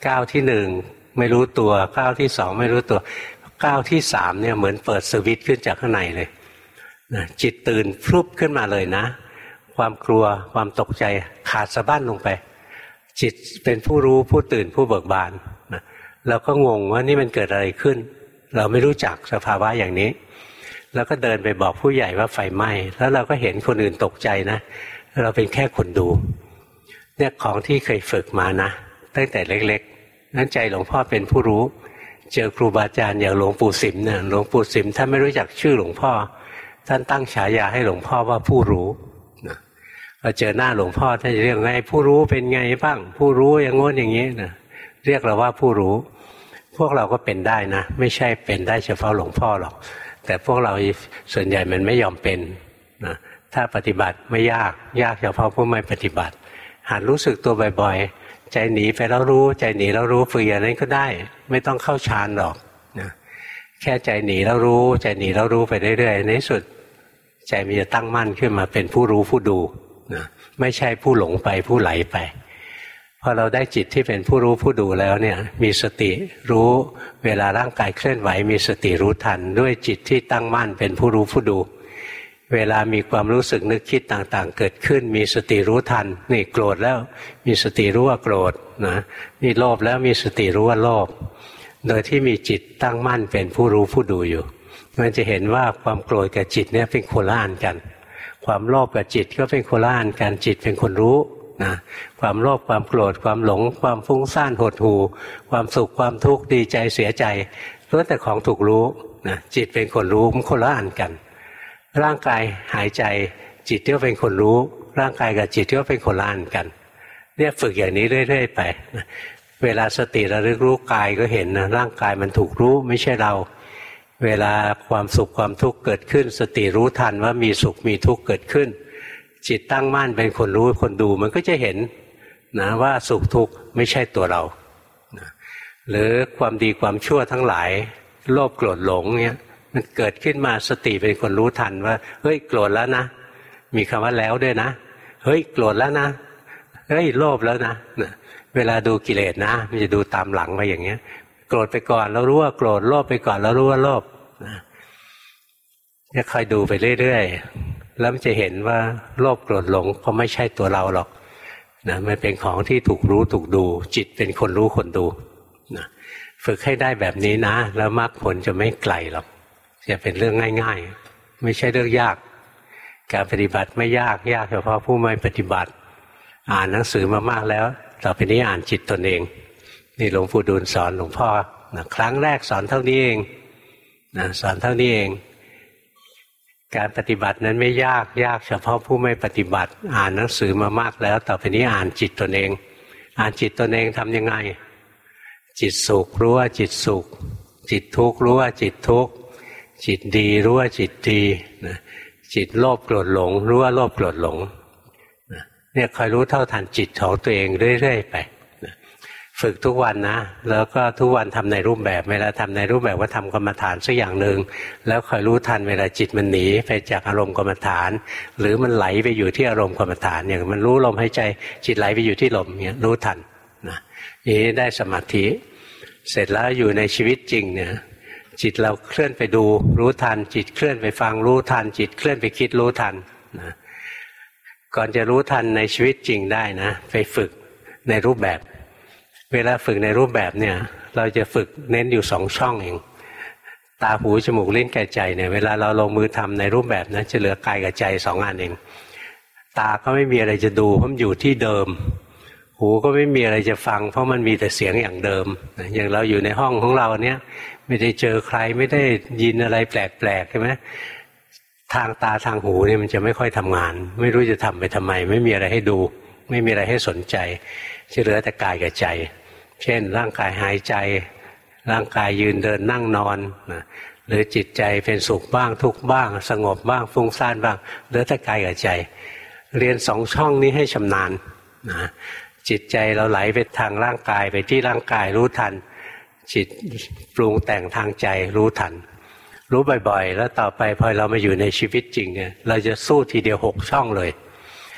ก้าวที่หนึ่งไม่รู้ตัวก้าวที่สองไม่รู้ตัวก้าวที่สามเนี่ยเหมือนเปิดสวิตช์ขึ้นจากข้างในเลยนะจิตตื่นพลุบขึ้นมาเลยนะความกลัวความตกใจขาดสะบั้นลงไปจิตเป็นผู้รู้ผู้ตื่นผู้เบิกบานนะเราก็งงว่านี่มันเกิดอะไรขึ้นเราไม่รู้จักสภาวะอย่างนี้แล้วก็เดินไปบอกผู้ใหญ่ว่าไฟไหม้แล้วเราก็เห็นคนอื่นตกใจนะเราเป็นแค่คนดูเนี่ยของที่เคยฝึกมานะตั้งแต่เล็กๆนั้นใจหลวงพ่อเป็นผู้รู้เจอครูบาอาจารย์อย่างหลวงปู่สิมเนี่ยหลวงปู่สิมท่านไม่รู้จักชื่อหลวงพ่อท่านตั้งฉายาให้หลวงพ่อว่าผู้รู้นะพอเจอหน้าหลวงพ่อท่านจะเรียกไงผู้รู้เป็นไงบ้างผู้รู้อย่างง้นอย่างนี้นะเรียกเราว่าผู้รู้พวกเราก็เป็นได้นะไม่ใช่เป็นได้เฉพาะหลวงพ่อหรอกแต่พวกเราส่วนใหญ่มันไม่ยอมเป็นนะถ้าปฏิบัติไม่ยากเฉพาะผู้ไม่ปฏิบัติหัดรู้สึกตัวบ่อยๆใจหนีไปแล้วรู้ใจหนีแล้วรู้ฝึกอย่างนั้นก็ได้ไม่ต้องเข้าฌานหรอกนะแค่ใจหนีแล้วรู้ใจหนีแล้วรู้ไปเรื่อยๆในที่สุดใจมันจะตั้งมั่นขึ้นมาเป็นผู้รู้ผู้ดูนะไม่ใช่ผู้หลงไปผู้ไหลไปพอเราได้จิตที่เป็นผู้รู้ผู้ดูแล้วเนี่ยมีสติรู้เวลาร่างกายเคลื่อนไหวมีสติรู้ทันด้วยจิตที่ตั้งมั่นเป็นผู้รู้ผู้ดูเวลามีความรู้สึกนึกคิดต่างๆเกิดขึ้นมีสติรู้ทันนี่โกรธแล้วมีสติรู้ว่าโกรธนะนี่โลภแล้วมีสติรู้ว่าโลภโดยที่มีจิตตั้งมั่นเป็นผู้รู้ผู้ดูอยู่มันจะเห็นว่าความโกรธกับจิตเนี่ยเป็นคนละอันกันความโลภกับจิตก็เป็นคนละอันกันจิตเป็นคนรู้นะความโลภความโกรธความหลงความฟุ้งซ่านหดหู่ความสุขความทุกข์ดีใจเสียใจล้วนแต่ของถูกรู้นะจิตเป็นคนรู้มันคนละอันกันร่างกายหายใจจิตก็เป็นคนรู้ร่างกายกับจิตก็เป็นคนละอันกันเนี่ยฝึกอย่างนี้เรื่อยๆไปนะเวลาสติระลึกรู้กายก็เห็นนะร่างกายมันถูกรู้ไม่ใช่เราเวลาความสุขความทุกข์เกิดขึ้นสติรู้ทันว่ามีสุขมีทุกข์เกิดขึ้นจิตตั้งมั่นเป็นคนรู้คนดูมันก็จะเห็นนะว่าสุขทุกข์ไม่ใช่ตัวเรานะหรือความดีความชั่วทั้งหลายโลภโกรธหลงเนี่ยมันเกิดขึ้นมาสติเป็นคนรู้ทันว่าเฮ้ยโกรธแล้วนะมีคำว่าแล้วด้วยนะเฮ้ยโกรธแล้วนะเฮ้ยโลภแล้วนะเวลาดูกิเลสนะมันจะดูตามหลังไปอย่างเงี้ยโกรธไปก่อนเรารู้ว่าโกรธโลภไปก่อนเรารู้ว่าโลภนะจะคอยดูไปเรื่อยๆแล้วมันจะเห็นว่าโลภโกรธหลงก็ไม่ใช่ตัวเราหรอกนะมันเป็นของที่ถูกรู้ถูกดูจิตเป็นคนรู้คนดูนะฝึกให้ได้แบบนี้นะแล้วมรรคผลจะไม่ไกลหรอกจะเป็นเรื่องง่ายๆไม่ใช่เรื่องยากการปฏิบัติไม่ยากเฉพาะผู้ไม่ปฏิบัติอ่านหนังสือมามากแล้วต่อไปนี้อ่านจิตตนเองนี่หลวงปู่ดูลสอนหลวงพ่อนะครั้งแรกสอนเท่านี้เองนะสอนเท่านี้เองการปฏิบัตินั้นไม่ยากเฉพาะผู้ไม่ปฏิบัติอ่านหนังสือมามากแล้วต่อไปนี้อ่านจิตตนเองอ่านจิตตนเองทำยังไงจิตสุขรู้ว่าจิตสุขจิตทุกข์รู้ว่าจิตทุกข์จิตดีรู้ว่าจิตดีนะจิตโลภโกรธหลงรู้ว่าโลภโกรธหลงนะเนี่ยคอยรู้เท่าทันจิตของตัวเองเรื่อยๆไปนะฝึกทุกวันนะแล้วก็ทุกวันทำในรูปแบบเวลาทำในรูปแบบว่าทำกรรมฐานสักอย่างหนึ่งแล้วคอยรู้ทันเวลาจิตมันหนีไปจากอารมณ์กรรมฐานหรือมันไหลไปอยู่ที่อารมณ์กรรมฐานอย่างมันรู้ลมหายใจจิตไหลไปอยู่ที่ลมเนี่ยรู้ทันนะนี้ได้สมาธิเสร็จแล้วอยู่ในชีวิตจริงเนี่ยจิตเราเคลื่อนไปดูรู้ทันจิตเคลื่อนไปฟังรู้ทันจิตเคลื่อนไปคิดรู้ทันนะก่อนจะรู้ทันในชีวิตจริงได้นะไปฝึกในรูปแบบเวลาฝึกในรูปแบบเนี่ยเราจะฝึกเน้นอยู่2ช่องเองตาหูจมูกลิ้นกายใจเนี่ยเวลาเราลงมือทำในรูปแบบนะจะเหลือกายกับใจ2อันเองตาก็ไม่มีอะไรจะดูเพราะมันอยู่ที่เดิมหูก็ไม่มีอะไรจะฟังเพราะมันมีแต่เสียงอย่างเดิมอย่างเราอยู่ในห้องของเราเนี้ยไม่ได้เจอใครไม่ได้ยินอะไรแปลกๆใช่ไหมทางตาทางหูเนี่ยมันจะไม่ค่อยทำงานไม่รู้จะทำไปทำไมไม่มีอะไรให้ดูไม่มีอะไรให้สนใจจะเหลือแต่กายกับใจเช่นร่างกายหายใจร่างกายยืนเดินนั่งนอนนะหรือจิตใจเป็นสุขบ้างทุกข์บ้างสงบบ้างฟุ้งซ่านบ้างเหลือแต่กายกับใจเรียน2ช่องนี้ให้ชำนาญนะจิตใจเราไหลไปทางร่างกายไปที่ร่างกายรู้ทันจิตปรุงแต่งทางใจรู้ทันรู้บ่อยๆแล้วต่อไปพอเรามาอยู่ในชีวิตจริงเนี่ยเราจะสู้ทีเดียว6ช่องเลย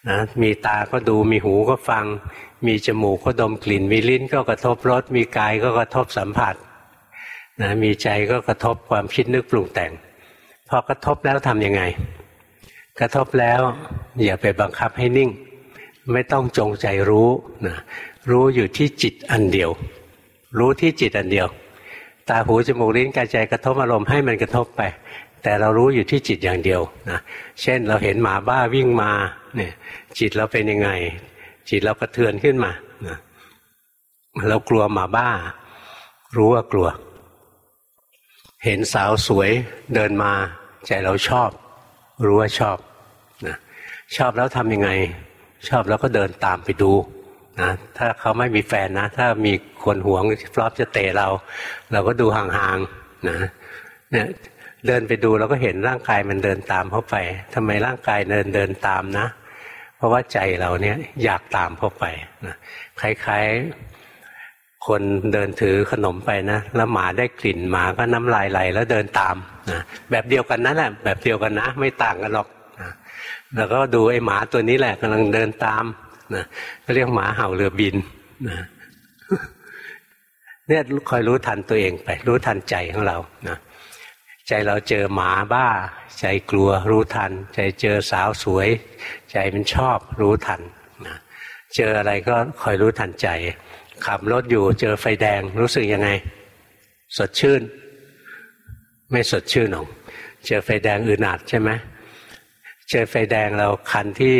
นะมีตาก็ดูมีหูก็ฟังมีจมูกก็ดมกลิ่นมีลิ้นก็กระทบรสมีกายก็กระทบสัมผัสนะมีใจก็กระทบความคิดนึกปรุงแต่งพอกระทบแล้วทำยังไงกระทบแล้วอย่าไปบังคับให้นิ่งไม่ต้องจงใจรู้นะรู้อยู่ที่จิตอันเดียวรู้ที่จิตอันเดียวตาหูจมูกลิ้นกายใจกระทบอารมณ์ให้มันกระทบไปแต่เรารู้อยู่ที่จิตอย่างเดียวนะเช่นเราเห็นหมาบ้าวิ่งมาเนี่ยจิตเราเป็นยังไงจิตเรากระเทือนขึ้นมานะเรากลัวหมาบ้ารู้ว่ากลัวเห็นสาวสวยเดินมาใจเราชอบรู้ว่าชอบนะชอบแล้วทำยังไงชอบแล้วก็เดินตามไปดูนะถ้าเขาไม่มีแฟนนะถ้ามีคนหวงพร้อมจะเตะเราก็ดูห่างๆนะเนี่ยเดินไปดูเราก็เห็นร่างกายมันเดินตามเข้าไปทำไมร่างกายเดินตามนะเพราะว่าใจเราเนี่ยอยากตามเข้าไปนะคล้ายๆคนเดินถือขนมไปนะแล้วหมาได้กลิ่นหมาก็น้ำลายไหลแล้วเดินตามนะแบบเดียวกันนั่นแหละแบบเดียวกันนะไม่ต่างกันหรอกนะแล้วก็ดูไอ้หมาตัวนี้แหละกำลังเดินตามนะก็เรียกหมาเห่าเรือบินนะเนี่ยคอยรู้ทันตัวเองไปรู้ทันใจของเรานะใจเราเจอหมาบ้าใจกลัวรู้ทันใจเจอสาวสวยใจมันชอบรู้ทันนะเจออะไรก็คอยรู้ทันใจขับรถอยู่เจอไฟแดงรู้สึกยังไงสดชื่นไม่สดชื่นหรอกเจอไฟแดงอึดอัดใช่ไหมเจอไฟแดงเราคันที่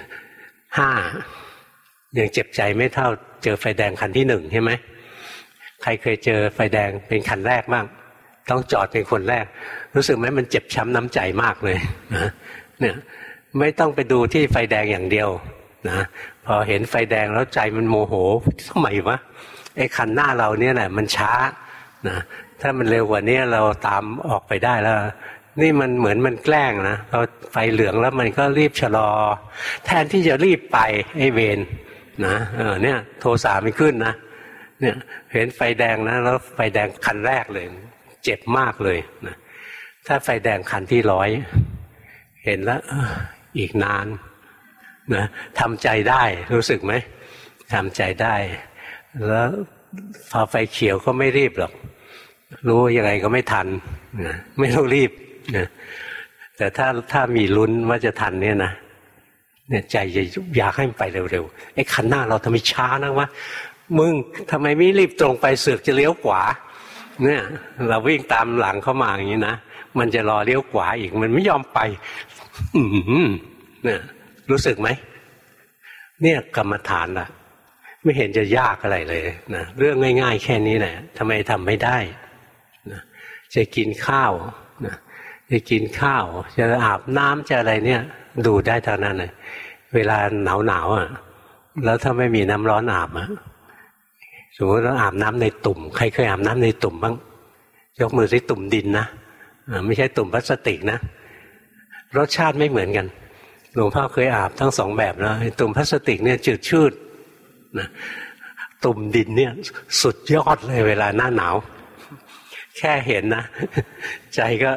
5ยังเจ็บใจไม่เท่าเจอไฟแดงคันที่1ใช่ไหมใครเคยเจอไฟแดงเป็นคันแรกบ้างต้องจอดเป็นคนแรกรู้สึกไหมมันเจ็บช้ำน้ำใจมากเลยนะเนี่ยไม่ต้องไปดูที่ไฟแดงอย่างเดียวนะพอเห็นไฟแดงแล้วใจมันโมโหทำไมวะไอ้คันหน้าเราเนี่ยแหละมันช้านะถ้ามันเร็วกว่านี้เราตามออกไปได้แล้วนี่มันเหมือนมันแกล้งนะพอไฟเหลืองแล้วมันก็รีบชะลอแทนที่จะรีบไปไอ้เวรนะเนี่ยโทสะมันขึ้นนะเนี่ยเห็นไฟแดงนะแล้วไฟแดงคันแรกเลยเจ็บมากเลยนะถ้าไฟแดงคันที่100เห็นแล้วอีกนานนะทำใจได้รู้สึกไหมทำใจได้แล้วพอไฟเขียวก็ไม่รีบหรอกรู้ยังไงก็ไม่ทันนะไม่ต้องรีบนะแต่ถ้ามีลุ้นว่าจะทันเนี่ยนะเนี่ยใจจะอยากให้มันไปเร็วๆไอ้คันหน้าเราทำไมช้านะวะมึงทำไมไม่รีบตรงไปเสือกจะเลี้ยวขวาเนี่ยเราวิ่งตามหลังเข้ามาอย่างนี้นะมันจะรอเลี้ยวขวาอีกมันไม่ยอมไปเนี่ยรู้สึกไหมเนี่ยกรรมฐานล่ะไม่เห็นจะยากอะไรเลยนะเรื่องง่ายๆแค่นี้แหละทำไมทำไม่ได้นะจะกินข้าวนะจะกินข้าวจะอาบน้ำจะอะไรเนี่ยดูได้เท่านั้นเลยเวลาหนาวอ่ะแล้วถ้าไม่มีน้ำร้อนอาบอ่ะสมมติเราอาบน้ำในตุ่มใครเคยอาบน้ำในตุ่มบ้างยกมือสิตุ่มดินนะไม่ใช่ตุ่มพลาสติกนะรสชาติไม่เหมือนกันหลวงพ่อเคยอาบทั้ง2แบบแล้วตุ่มพลาสติกเนี่ยจืดชืดนะตุ่มดินเนี่ยสุดยอดเลยเวลาหน้าหนาวแค่เห็นนะใจก็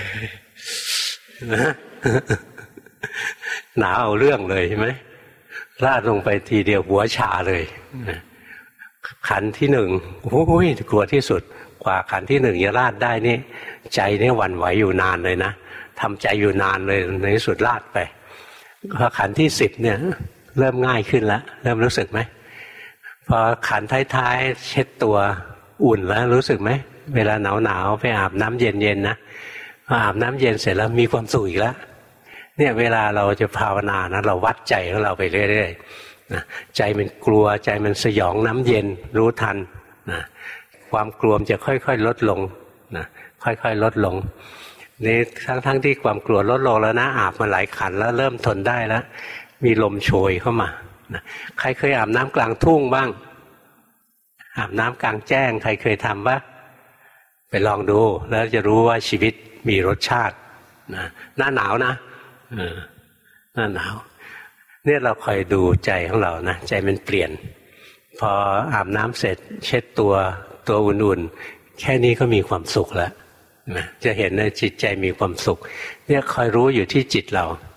นะหนาวเอาเรื่องเลยใช่ไหมราดลงไปทีเดียวหัวชาเลยขันที่1โอ้ยกลัวที่สุดกว่าขันที่1จะราดได้นี่ใจนี่หวั่นไหวอยู่นานเลยนะทำใจอยู่นานเลยในที่สุดราดไปพอขันที่10เนี่ยเริ่มง่ายขึ้นแล้วเริ่มรู้สึกไหมพอขันท้ายๆเช็ดตัวอุ่นแล้วรู้สึกไหมเวลาหนาวๆไปอาบน้ำเย็นๆนะพออาบน้ำเย็นเสร็จแล้วมีความสุขอีกแล้วเนี่ยเวลาเราจะภาวนานะเราวัดใจของเราไปเรื่อยๆนะใจมันกลัวใจมันสยองน้ำเย็นรู้ทันนะความกลัวจะค่อยๆลดลงนะค่อยๆลดลงนี่ทั้งที่ความกลัวลดลงแล้วนะอาบมาหลายขันแล้วเริ่มทนได้แล้วมีลมโชยเข้ามานะใครเคยอาบน้ำกลางทุ่งบ้างอาบน้ำกลางแจ้งใครเคยทำบ้างไปลองดูแล้วจะรู้ว่าชีวิตมีรสชาตินะหน้าหนาวนะหน้าหนาวเนี่ยเราคอยดูใจของเรานะใจมันเปลี่ยนพออาบน้ำเสร็จเช็ดตัวอุ่นๆแค่นี้ก็มีความสุขแล้วนะจะเห็นนะจิตใจมีความสุขเนี่ยคอยรู้อยู่ที่จิตเรา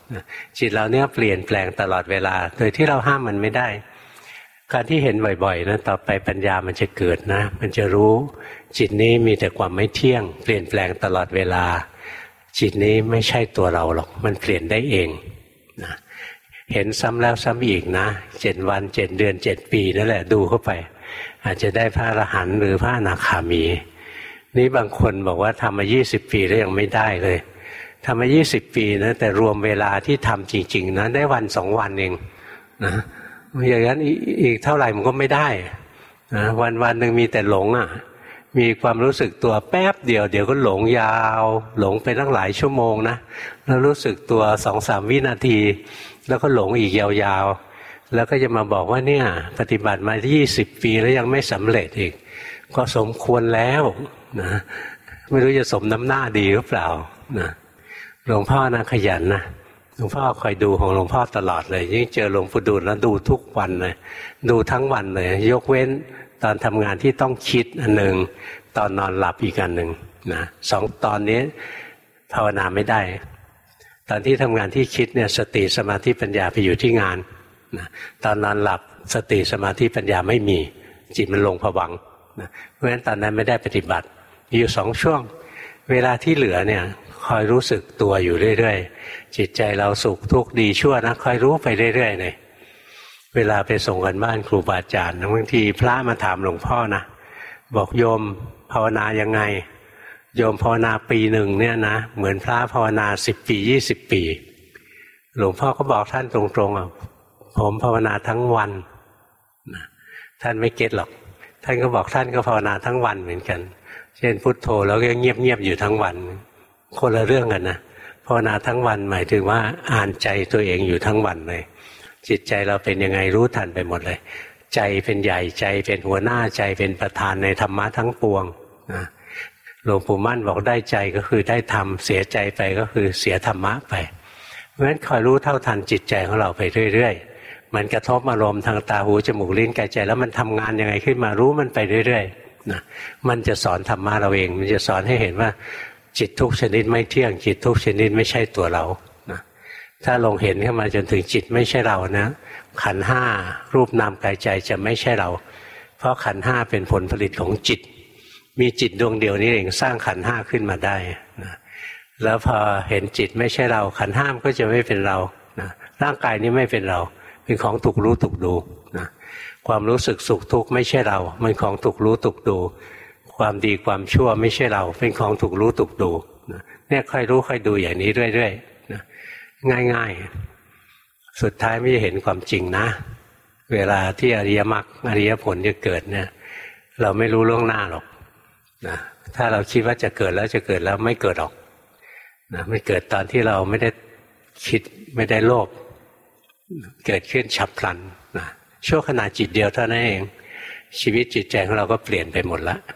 จิตเราเนี่ยเปลี่ยนแปลงตลอดเวลาโดยที่เราห้ามมันไม่ได้การที่เห็นบ่อยๆนะต่อไปปัญญามันจะเกิดนะมันจะรู้จิตนี้มีแต่ความไม่เที่ยงเปลี่ยนแปลงตลอดเวลาจิตนี้ไม่ใช่ตัวเราหรอกมันเปลี่ยนได้เองนะเห็นซ้ำแล้วซ้ำอีกนะ7 วัน 7 เดือน 7 ปีนั่นแหละดูเข้าไปอาจจะได้พระอรหันต์หรือพระอนาคามีนี่บางคนบอกว่าทำมา20 ปีแล้วยังไม่ได้เลยทำมา20 ปีนะแต่รวมเวลาที่ทำจริงๆนะได้วัน2 วันเองนะอย่างนั้นอีกเท่าไหร่มันก็ไม่ได้นะวันหนึ่งมีแต่หลงอ่ะมีความรู้สึกตัวแป๊บเดียวเดี๋ยวก็หลงยาวหลงไปตั้งหลายชั่วโมงนะแล้วรู้สึกตัว 2-3 วินาทีแล้วก็หลงอีกยาวๆแล้วก็จะมาบอกว่าเนี่ยปฏิบัติมา20 ปีแล้วยังไม่สำเร็จอีกก็สมควรแล้วนะไม่รู้จะสมน้ำหน้าดีหรือเปล่านะหลวงพ่อนะขยันนะหลวงพ่อคอยดูของหลวงพ่อตลอดเลยยิ่งเจอหลวงปู่ดูลแล้วดูทุกวันเลยดูทั้งวันเลยยกเว้นตอนทำงานที่ต้องคิดอันหนึ่งตอนนอนหลับอีกอันหนึ่งนะ2 ตอนนี้ภาวนาไม่ได้ตอนที่ทำงานที่คิดเนี่ยสติสมาธิปัญญาไปอยู่ที่งานนะตอนนอนหลับสติสมาธิปัญญาไม่มีจิตมันลงภวังค์นะเพราะฉะนั้นตอนนั้นไม่ได้ปฏิบัติมีอยู่2 ช่วงเวลาที่เหลือเนี่ยคอยรู้สึกตัวอยู่เรื่อยๆจิตใจเราสุขทุกข์ดีชั่วนะคอยรู้ไปเรื่อยๆเลยเวลาไปส่งกันบ้านครูบาอาจารย์บางทีพระมาถามหลวงพ่อนะบอกโยมภาวนายังไงโยมภาวนาปีหนึ่งเนี่ยนะเหมือนพระภาวนา10 ปี20 ปีหลวงพ่อก็บอกท่านตรงๆอ่ะผมภาวนาทั้งวันนะท่านไม่เก็ตหรอกท่านก็บอกท่านก็ภาวนาทั้งวันเหมือนกันเช่นพุทโธแล้วก็เงียบๆอยู่ทั้งวันคนละเรื่องกันนะภาวนาทั้งวันหมายถึงว่าอ่านใจตัวเองอยู่ทั้งวันเลยจิตใจเราเป็นยังไงรู้ทันไปหมดเลยใจเป็นใหญ่ใจเป็นหัวหน้าใจเป็นประธานในธรรมะทั้งปวงนะหลวงปู่มั่นบอกได้ใจก็คือได้ธรรมเสียใจไปก็คือเสียธรรมะไปเพราะฉะนั้นคอยรู้เท่าทันจิตใจของเราไปเรื่อยๆมันกระทบอารมณ์ทางตาหูจมูกลิ้นกายใจแล้วมันทำงานยังไงขึ้นมารู้มันไปเรื่อยๆนะมันจะสอนธรรมะเราเองมันจะสอนให้เห็นว่าจิตทุกชนิดไม่เที่ยงจิตทุกชนิดไม่ใช่ตัวเรานะถ้าลงเห็นขึ้นมาจนถึงจิตไม่ใช่เรานะขันธ์ห้ารูปนามกายใจจะไม่ใช่เราเพราะขันธ์ห้าเป็นผลผลิตของจิตมีจิตดวงเดียวนี้เองสร้างขันธ์ห้าขึ้นมาได้นะแล้วพอเห็นจิตไม่ใช่เราขันธ์ห้าก็จะไม่เป็นเรานะร่างกายนี้ไม่เป็นเราเป็นของถูกรู้ถูกดูนะความรู้สึกสุขทุกข์ไม่ใช่เรามันของถูกรู้ถูกดูความดีความชั่วไม่ใช่เราเป็นของถูกรู้ถูกดูนะเนี่ยค่อยรู้ค่อยดูอย่างนี้เรื่อยๆนะง่ายๆสุดท้ายไม่จะเห็นความจริงนะเวลาที่อริยมรรคอริยผลจะเกิดเนี่ยเราไม่รู้ล่วงหน้าหรอกนะถ้าเราคิดว่าจะเกิดแล้วจะเกิดแล้วไม่เกิดหรอกนะมันเกิดตอนที่เราไม่ได้คิดไม่ได้โลภเกิดขึ้นฉับพลันนะชั่วขณะจิตเดียวเท่านั้นเองชีวิตจิตใจของเราก็เปลี่ยนไปหมดละ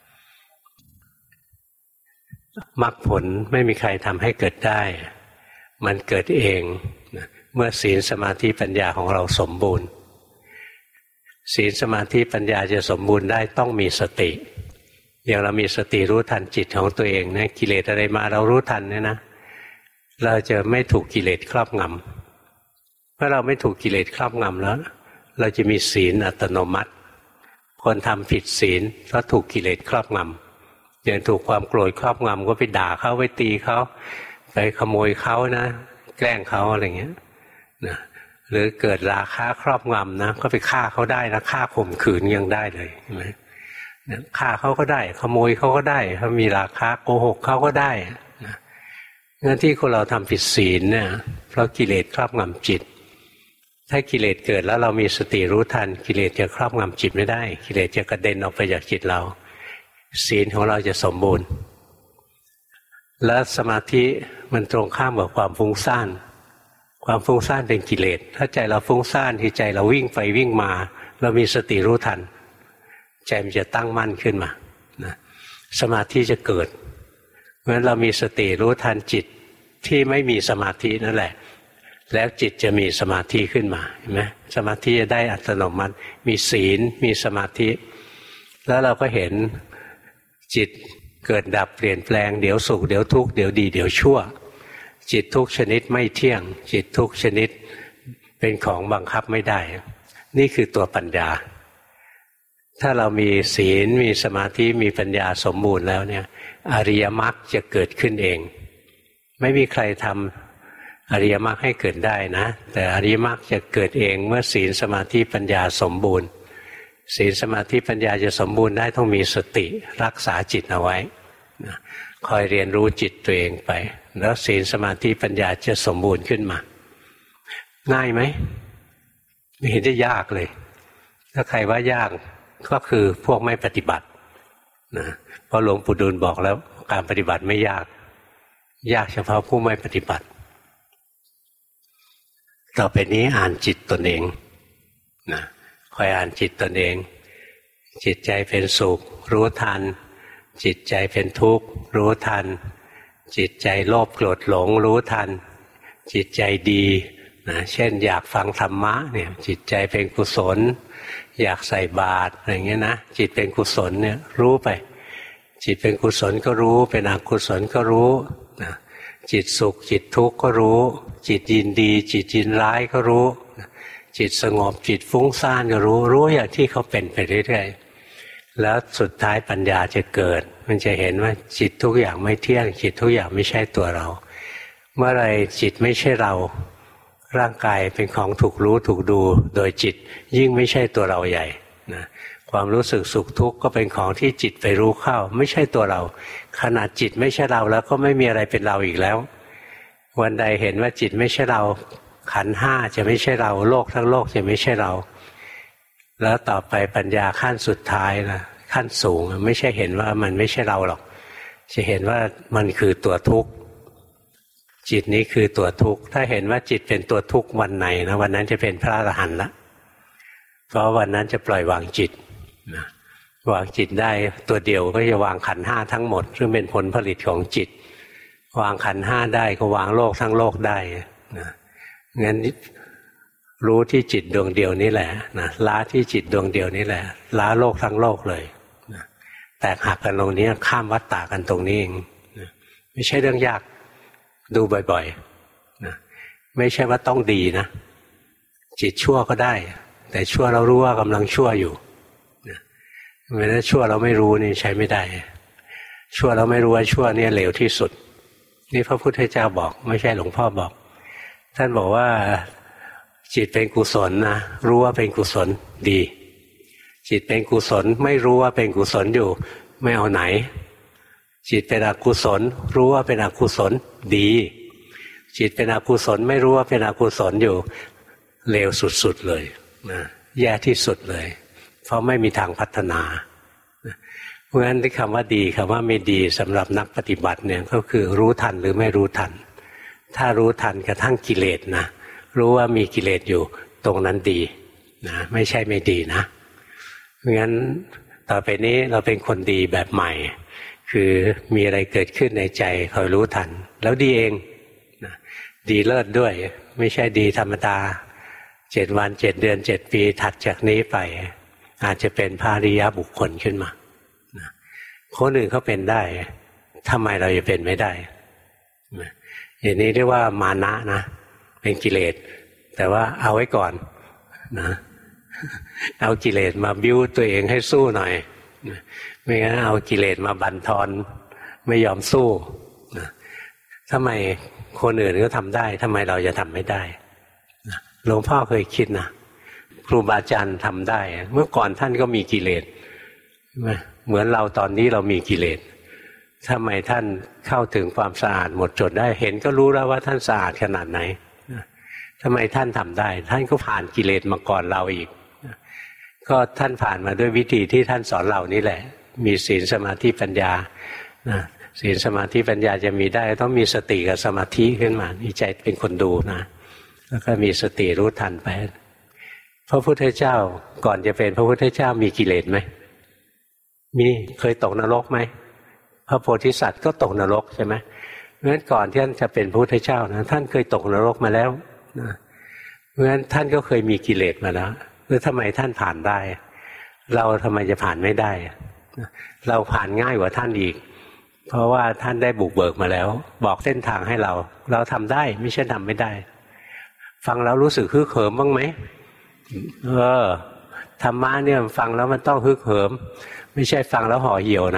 มรรคผลไม่มีใครทำให้เกิดได้มันเกิดเองนะเมื่อศีลสมาธิปัญญาของเราสมบูรณ์ศีลสมาธิปัญญาจะสมบูรณ์ได้ต้องมีสติอย่างเรามีสติรู้ทันจิตของตัวเองนะกิเลสอะไรมาเรารู้ทันเนี่ยนะเราจะไม่ถูกกิเลสครอบงำเมื่อเราไม่ถูกกิเลสครอบงำแล้วเราจะมีศีลอัตโนมัติคนทำผิดศีลเพราะถูกกิเลสครอบงำอย่างถูกความโกรธครอบงำก็ไปด่าเขาไปตีเขาไปขโมยเขานะแกล้งเขาอะไรเงี้ยนะหรือเกิดราคะครอบงำนะก็ไปฆ่าเขาได้นะฆ่าข่มขืนยังได้เลยใช่ไหมฆ่าเขาก็ได้ขโมยเขาก็ได้ถ้ามีราคะโกหกเขาก็ได้นะงั้นที่คนเราทำผิดศีลเนี่ยเพราะกิเลสครอบงำจิตถ้ากิเลสเกิดแล้วเรามีสติรู้ทันกิเลสจะครอบงำจิตไม่ได้กิเลสจะกระเด็นออกไปจากจิตเราศีลของเราจะสมบูรณ์และสมาธิมันตรงข้ามกับความฟุ้งซ่านความฟุ้งซ่านเป็นกิเลสถ้าใจเราฟุ้งซ่านที่ใจเราวิ่งไปวิ่งมาเรามีสติรู้ทันใจมันจะตั้งมั่นขึ้นมานะสมาธิจะเกิดเพราะฉะนั้นเรามีสติรู้ทันจิตที่ไม่มีสมาธินั่นแหละแล้วจิตจะมีสมาธิขึ้นมาเห็นไหมสมาธิจะได้อัตโนมัติมีศีลมีสมาธิแล้วเราก็เห็นจิตเกิดดับเปลี่ยนแปลงเดี๋ยวสุขเดี๋ยวทุกข์เดี๋ยวดีเดี๋ยวชั่วจิตทุกชนิดไม่เที่ยงจิตทุกชนิดเป็นของบังคับไม่ได้นี่คือตัวปัญญาถ้าเรามีศีลมีสมาธิมีปัญญาสมบูรณ์แล้วเนี่ยอริยมรรคจะเกิดขึ้นเองไม่มีใครทำอริยมรรคให้เกิดได้นะแต่อริยมรรคจะเกิดเองเมื่อศีลสมาธิปัญญาสมบูรณ์ศีลสมาธิปัญญาจะสมบูรณ์ได้ต้องมีสติรักษาจิตเอาไว้คอยเรียนรู้จิตตัวเองไปแล้วศีลสมาธิปัญญาจะสมบูรณ์ขึ้นมาง่ายไหมไม่เห็นจะยากเลยถ้าใครว่ายากก็คือพวกไม่ปฏิบัตินะเพราะหลวงปู่ดูลบอกแล้วการปฏิบัติไม่ยากยากเฉพาะผู้ไม่ปฏิบัติต่อไปนี้อ่านจิตตนเองนะคอยอ่านจิตตนเองจิตใจเป็นสุขรู้ทันจิตใจเป็นทุกข์รู้ทันจิตใจโลภโกรธหลงรู้ทันจิตใจดีนะเช่นอยากฟังธรรมะเนี่ยจิตใจเป็นกุศลอยากใส่บาตรอะไรเงี้ยนะจิตเป็นกุศลเนี่ยรู้ไปจิตเป็นกุศลก็รู้เป็นอกุศลก็รู้นะจิตสุขจิตทุกข์ก็รู้จิตยินดีจิตยินร้ายก็รู้จิตสงบจิตฟุ้งซ่านก็รู้อย่างที่เขาเป็นไปเรื่อยๆแล้วสุดท้ายปัญญาจะเกิดมันจะเห็นว่าจิตทุกอย่างไม่เที่ยงจิตทุกอย่างไม่ใช่ตัวเราเมื่อไรจิตไม่ใช่เราร่างกายเป็นของถูกรู้ถูกดูโดยจิตยิ่งไม่ใช่ตัวเราใหญ่นะความรู้สึกสุขทุกข์ก็เป็นของที่จิตไปรู้เข้าไม่ใช่ตัวเราขนาดจิตไม่ใช่เราแล้วก็ไม่มีอะไรเป็นเราอีกแล้ววันใดเห็นว่าจิตไม่ใช่เราขันธ์ห้าจะไม่ใช่เราโลกทั้งโลกจะไม่ใช่เราแล้วต่อไปปัญญาขั้นสุดท้ายนะขั้นสูงไม่ใช่เห็นว่ามันไม่ใช่เราหรอกจะเห็นว่ามันคือตัวทุกข์จิตนี้คือตัวทุกข์ถ้าเห็นว่าจิตเป็นตัวทุกข์วันไหนนะวันนั้นจะเป็นพระอรหันต์ละเพราะวันนั้นจะปล่อยวางจิตนะวางจิตได้ตัวเดียวก็จะวางขันธ์ห้าทั้งหมดซึ่งเป็นผลผลิตของจิตวางขันธ์ห้าได้ก็วางโลกทั้งโลกได้นะงั้นรู้ที่จิตดวงเดียวนี้แหละนะละที่จิตดวงเดียวนี้แหละละโลกทั้งโลกเลยนะแตกหักกันตรงนี้ข้ามวัฏฏะกันตรงนี้เองนะไม่ใช่เรื่องยากดูบ่อยๆนะไม่ใช่ว่าต้องดีนะจิตชั่วก็ได้แต่ชั่วเรารู้ว่ากำลังชั่วอยู่นะเวลาชั่วเราไม่รู้นี่ใช้ไม่ได้ชั่วเราไม่รู้ว่าชั่วนี่เลวที่สุดนี่พระพุทธเจ้าบอกไม่ใช่หลวงพ่อบอกท่านบอกว่าจิตเป็นกุศลนะรู้ว่าเป็นกุศลดีจิตเป็นกุศลไม่รู้ว่าเป็นกุศลอยู่ไม่เอาไหนจิตเป็นอกุศลรู้ว่าเป็นอกุศลดีจิตเป็นอกุศลไม่รู้ว่าเป็นอกุศลอยู่เลวสุดๆเลยนะแย่ที่สุดเลยเพราะไม่มีทางพัฒนาเพราะฉะนั้นที่คำว่าดีคำว่าไม่ดีสำหรับนักปฏิบัติเนี่ยก็คือรู้ทันหรือไม่รู้ทันถ้ารู้ทันกระทั่งกิเลสนะรู้ว่ามีกิเลสอยู่ตรงนั้นดีนะไม่ใช่ไม่ดีนะเพราะงั้นต่อไปนี้เราเป็นคนดีแบบใหม่คือมีอะไรเกิดขึ้นในใจคอยรู้ทันแล้วดีเองนะดีเลิศด้วยไม่ใช่ดีธรรมดา7 วัน 7 เดือน 7 ปีถัดจากนี้ไปอาจจะเป็นพระอริยบุคคลขึ้นมานะคนอื่นเขาเป็นได้ทำไมเราจะเป็นไม่ได้นะอย่างนี้เรียกว่ามานะนะเป็นกิเลสแต่ว่าเอาไว้ก่อนนะเอากิเลสมาบิ้วตัวเองให้สู้หน่อยไม่งั้นเอากิเลสมาบั่นทอนไม่ยอมสู้นะทำไมคนอื่นก็ทำได้ทำไมเราจะทำไม่ได้นะหลวงพ่อเคยคิดนะครูบาอาจารย์ทำได้เมื่อก่อนท่านก็มีกิเลสเหมือนเราตอนนี้เรามีกิเลสทำไมท่านเข้าถึงความสะอาดหมดจดได้เห็นก็รู้แล้วว่าท่านสะอาดขนาดไหนทำไมท่านทำได้ท่านก็ผ่านกิเลสมาก่อนเราอีกก็ท่านผ่านมาด้วยวิธีที่ท่านสอนเรานี่แหละมีศีลสมาธิปัญญาศีลสมาธิปัญญาจะมีได้ต้องมีสติกับสมาธิขึ้นมามีใจเป็นคนดูนะแล้วก็มีสติรู้ทันไปพระพุทธเจ้าก่อนจะเป็นพระพุทธเจ้ามีกิเลสไหมมีเคยตกนรกไหมพระโพธิสัตว์ก็ตกนรกใช่ไหมเพราะฉะนั้นก่อนที่ท่านจะเป็นพระพุทธเจ้านะท่านเคยตกนรกมาแล้วนะเพราะฉะนั้นท่านก็เคยมีกิเลสมาแล้วแล้วทำไมท่านผ่านได้เราทำไมจะผ่านไม่ได้เราผ่านง่ายกว่าท่านอีกเพราะว่าท่านได้บุกเบิกมาแล้วบอกเส้นทางให้เราทำได้ไม่ใช่ทำไม่ได้ฟังแล้วรู้สึกฮึกเหิมบ้างไหมธรรมะเนี่ยฟังแล้วมันต้องฮึกเหิมไม่ใช่ฟังแล้วห่อเหี่ยวนะ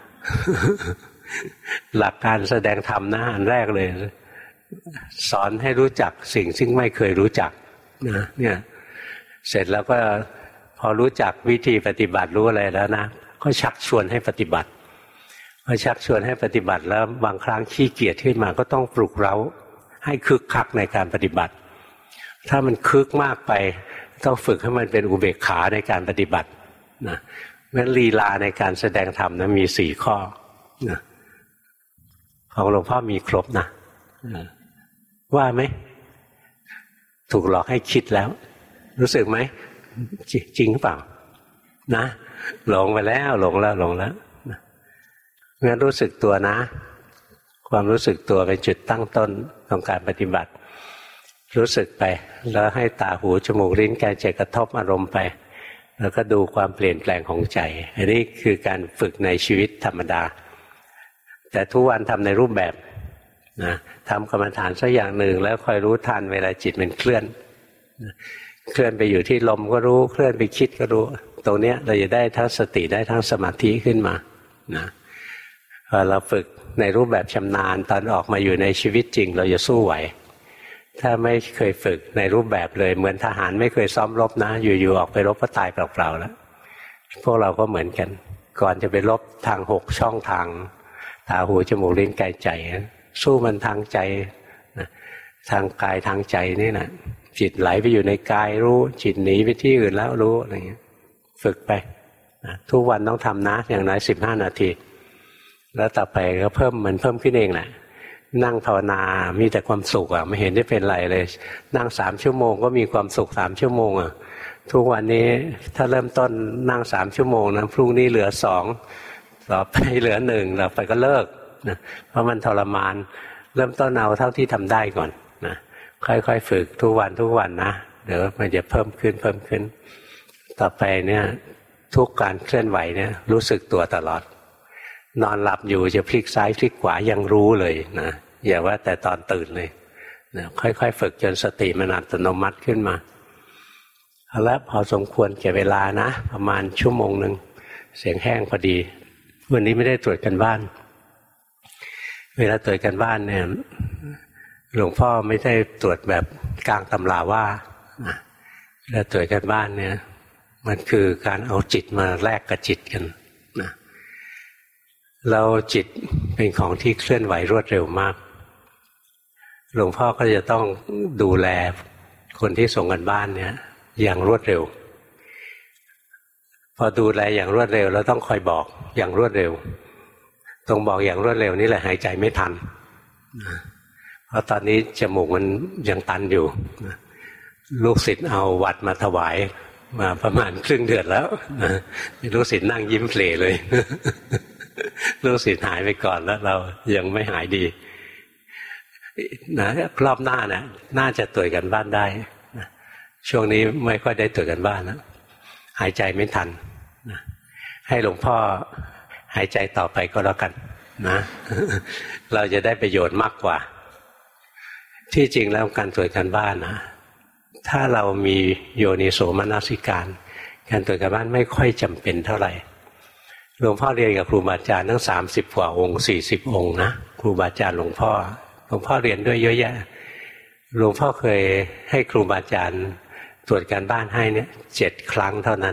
หลักการแสดงธรรมนะอันแรกเลยสอนให้รู้จักสิ่งซึ่งไม่เคยรู้จักนะเนี่ยเสร็จแล้วก็พอรู้จักวิธีปฏิบัติรู้อะไรแล้วนะก็ชักชวนให้ปฏิบัติพอชักชวนให้ปฏิบัติแล้วบางครั้งขี้เกียจขึ้นมาก็ต้องปลุกเร้าให้คึกคักในการปฏิบัติถ้ามันคึกมากไปต้องฝึกให้มันเป็นอุเบกขาในการปฏิบัตินะงั้นลีลาในการแสดงธรรมนะมี4 ข้อนะของหลวงพ่อมีครบนะว่าไหมถูกหลอกให้คิดแล้วรู้สึกไหมจริงหรือเปล่านะหลงไปแล้วหลงแล้วงั้นรู้สึกตัวนะความรู้สึกตัวเป็นจุดตั้งต้นของการปฏิบัติรู้สึกไปแล้วให้ตาหูจมูกลิ้นกายใจกระทบอารมณ์ไปแล้วก็ดูความเปลี่ยนแปลงของใจอันนี้คือการฝึกในชีวิตธรรมดาแต่ทุกวันทำในรูปแบบนะทำกรรมฐานสักอย่างหนึ่งแล้วคอยรู้ทันเวลาจิตมันเคลื่อนเคลื่อนไปอยู่ที่ลมก็รู้เคลื่อนไปคิดก็รู้ตรงนี้เราจะได้ทั้งสติได้ทั้งสมาธิขึ้นมานะพอเราฝึกในรูปแบบชำนาญตอนออกมาอยู่ในชีวิตจริงเราจะสู้ไหวถ้าไม่เคยฝึกในรูปแบบเลยเหมือนทหารไม่เคยซ้อมรบนะอยู่ๆออกไปรบก็ตายเปล่าๆแล้วพวกเราก็เหมือนกันก่อนจะไปรบทาง6 ช่องทางตาหูจมูกลิ้นกายใจสู้มันทางใจทางกายทางใจนี่นะจิตไหลไปอยู่ในกายรู้จิตหนีไปที่อื่นแล้วรู้อะไรเงี้ยฝึกไปทุกวันต้องทำนะอย่างน้อย15 นาทีแล้วต่อไปก็เพิ่มขึ้นเองแหละนั่งภาวนามีแต่ความสุขไม่เห็นได้เป็นไรเลยนั่ง3 ชั่วโมงก็มีความสุข3 ชั่วโมงทุกวันนี้ถ้าเริ่มต้นนั่ง3 ชั่วโมงนะพรุ่งนี้เหลือ2ต่อไปเหลือ1ต่อไปก็เลิกนะเพราะมันทรมานเริ่มต้นเอาเท่าที่ทำได้ก่อนนะค่อยๆฝึกทุกวันนะเดี๋ยวมันจะเพิ่มขึ้นต่อไปเนี่ยทุกการเคลื่อนไหวเนี่ยรู้สึกตัวตลอดนอนหลับอยู่จะพลิกซ้ายพลิกขวายังรู้เลยนะอย่าว่าแต่ตอนตื่นเลยนะค่อยๆฝึกจนสติมันอัตโนมัติขึ้นมาแล้วพอสมควรแก่เวลานะประมาณ1 ชั่วโมงเสียงแห้งพอดีวันนี้ไม่ได้ตรวจกันบ้านเวลาตรวจกันบ้านเนี่ยหลวงพ่อไม่ได้ตรวจแบบกลางตำราว่าเวลาตรวจกันบ้านเนี่ยมันคือการเอาจิตมาแลกกับจิตกันนะแล้วจิตเป็นของที่เคลื่อนไหวรวดเร็วมากหลวงพ่อก็จะต้องดูแลคนที่ส่งกันบ้านเนี่ยอย่างรวดเร็วพอดูแลอย่างรวดเร็วแล้วต้องคอยบอกอย่างรวดเร็วตรงบอกอย่างรวดเร็วนี่แหละหายใจไม่ทันเพราะตอนนี้จมูกมันยังตันอยู่ลูกศิษย์เอาวัดมาถวายมาประมาณครึ่งเดือนแล้วลูกศิษย์นั่งยิ้มเผลเลย ลูกศิษย์หายไปก่อนแล้วเรายังไม่หายดีนะรอบหน้านะน่าจะตรวจกันบ้านได้นะช่วงนี้ไม่ค่อยได้ตรวจกันบ้านนะหายใจไม่ทันนะให้หลวงพ่อหายใจต่อไปก็แล้วกันนะ เราจะได้ประโยชน์มากกว่าที่จริงแล้วการตรวจกันบ้านนะถ้าเรามีโยนิโสมนสิการการตรวจกันบ้านไม่ค่อยจำเป็นเท่าไหร่หลวงพ่อเรียนกับครูบาอาจารย์ทั้ง30 กว่าองค์40 องค์นะครูบาอาจารย์หลวงพ่อเรียนด้วยเยอะแยะหลวงพ่อเคยให้ครูบาอาจารย์ตรวจการบ้านให้เนี่ย7 ครั้งเท่านั้น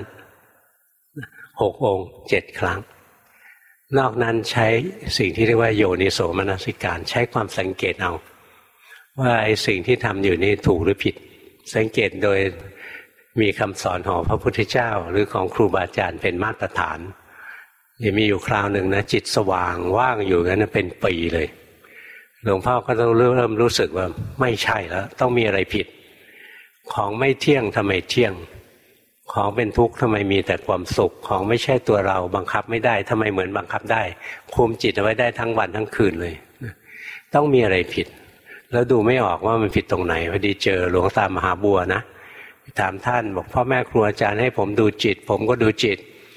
6 องค์7 ครั้งนอกนั้นใช้สิ่งที่เรียกว่าโยนิโสมนสิการใช้ความสังเกตเอาว่าไอ้สิ่งที่ทำอยู่นี่ถูกหรือผิดสังเกตโดยมีคำสอนของพระพุทธเจ้าหรือของครูบาอาจารย์เป็นมาตรฐานมีอยู่คราวหนึ่งนะจิตสว่างว่างอยู่นั้นเป็นปีเลยหลวงพ่อก็ต้องเริ่มรู้สึกว่าไม่ใช่แล้วต้องมีอะไรผิดของไม่เที่ยงทำไมเที่ยงของเป็นทุกข์ทำไมมีแต่ความสุขของไม่ใช่ตัวเราบังคับไม่ได้ทำไมเหมือนบังคับได้คุมจิตเอาไว้ได้ทั้งวันทั้งคืนเลยต้องมีอะไรผิดแล้วดูไม่ออกว่ามันผิดตรงไหนพอดีเจอหลวงตามหาบัวนะถามท่านบอกพ่อแม่ครูอาจารย์ให้ผมดูจิตผมก็ดูจิต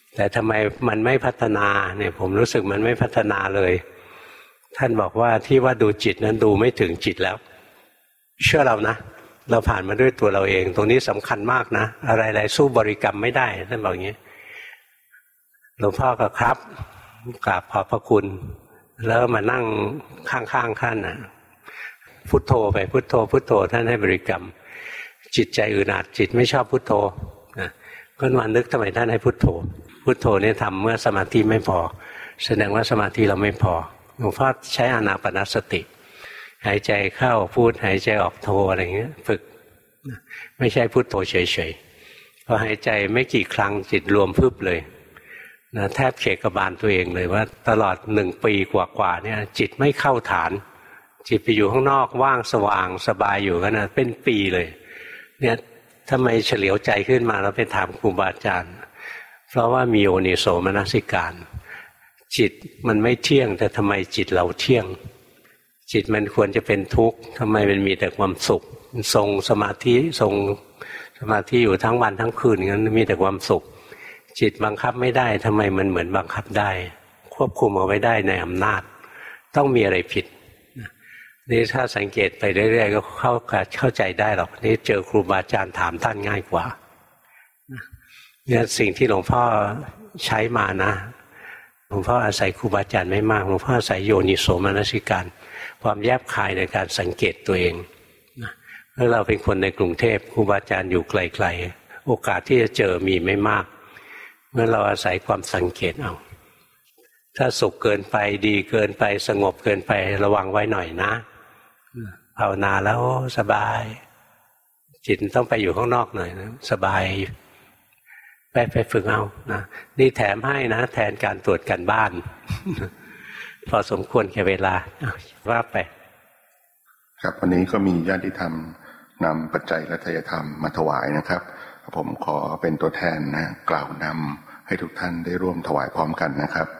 แต่ทำไมมันไม่พัฒนาเนี่ยผมรู้สึกมันไม่พัฒนาเลยท่านบอกว่าที่ว่าดูจิตนั้นดูไม่ถึงจิตแล้วเชื่อเรานะเราผ่านมาด้วยตัวเราเองตรงนี้สำคัญมากนะอะไรๆสู้บริกรรมไม่ได้ท่านบอกอย่างนี้หลวงพ่อก็ครับกราบขอบพระคุณแล้วมานั่งข้างๆท่านนะพุทโธไปพุทโธพุทโธท่านให้บริกรรมจิตใจอึดอัดจิตไม่ชอบพุทโธนะก็มานึกทำไมท่านให้พุทโธพุทโธนี่ทำเมื่อสมาธิไม่พอแสดงว่าสมาธิเราไม่พอหลวงพ่อใช้อานาปานสติหายใจเข้าพูดหายใจออกโธอะไรอย่างเงี้ยฝึกไม่ใช่พุทโธเฉยๆพอหายใจไม่กี่ครั้งจิตรวมพึบเลยนะแทบเขกบาลตัวเองเลยว่าตลอด1 ปีกว่าๆเนี่ยจิตไม่เข้าฐานจิตไปอยู่ข้างนอกว่างสว่างสบายอยู่กันนะเป็นปีเลยเนี่ยทำไมเฉลียวใจขึ้นมาแล้วไปถามครูบาอาจารย์เพราะว่ามีโยนิโสมนสิการจิตมันไม่เที่ยงแต่ทำไมจิตเราเที่ยงจิตมันควรจะเป็นทุกข์ทำไมมันมีแต่ความสุขทรงสมาธิอยู่ทั้งวันทั้งคืนงั้นมีแต่ความสุขจิตบังคับไม่ได้ทำไมมันเหมือนบังคับได้ควบคุมเอาไว้ได้ในอำนาจต้องมีอะไรผิดนี่ถ้าสังเกตไปเรื่อยๆก็เข้าใจได้หรอกนี่เจอครูบาอาจารย์ถามท่านง่ายกว่าเนี่ยสิ่งที่หลวงพ่อใช้มานะหลวงพ่ออาศัยครูบาอาจารย์ไม่มากหลวงพ่ออาศัยโยนิโสมนสิการความแยบคายในการสังเกตตัวเองเมื่อเราเป็นคนในกรุงเทพครูบาอาจารย์อยู่ไกลๆโอกาสที่จะเจอมีไม่มากเมื่อเราอาศัยความสังเกตเอาถ้าสุขเกินไปดีเกินไปสงบเกินไประวังไว้หน่อยนะภาวนาแล้วสบายจิตต้องไปอยู่ข้างนอกหน่อยนะสบายไปฝึกเอานะนี่แถมให้นะแทนการตรวจการบ้าน พอสมควรแก่เวลาว่าไปครับวันนี้ก็มีญาติธรรมนำปัจจัยและทายธรรมมาถวายนะครับผมขอเป็นตัวแทนนะกล่าวนำให้ทุกท่านได้ร่วมถวายพร้อมกันนะครับ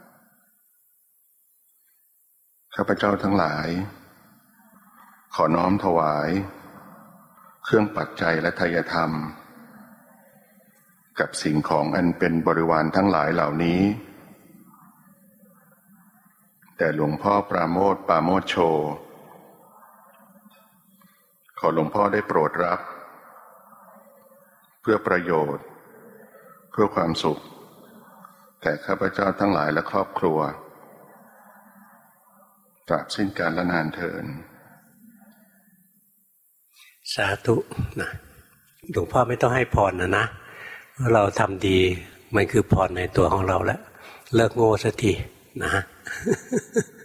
ข้าพเจ้าทั้งหลายขอน้อมถวายเครื่องปัจจัยและทายธรรมกับสิ่งของอันเป็นบริวารทั้งหลายเหล่านี้แต่หลวงพ่อปราโมทย์ปาโมทโชขอหลวงพ่อได้โปรดรับเพื่อประโยชน์เพื่อความสุขแก่ข้าพเจ้าทั้งหลายและครอบครัวตราบสิ้นกาลและนานเทอญสาธุนะหลวงพ่อไม่ต้องให้พรนะเพราะเราทำดีมันคือพรในตัวของเราแล้วเลิกโง่สักทีนะ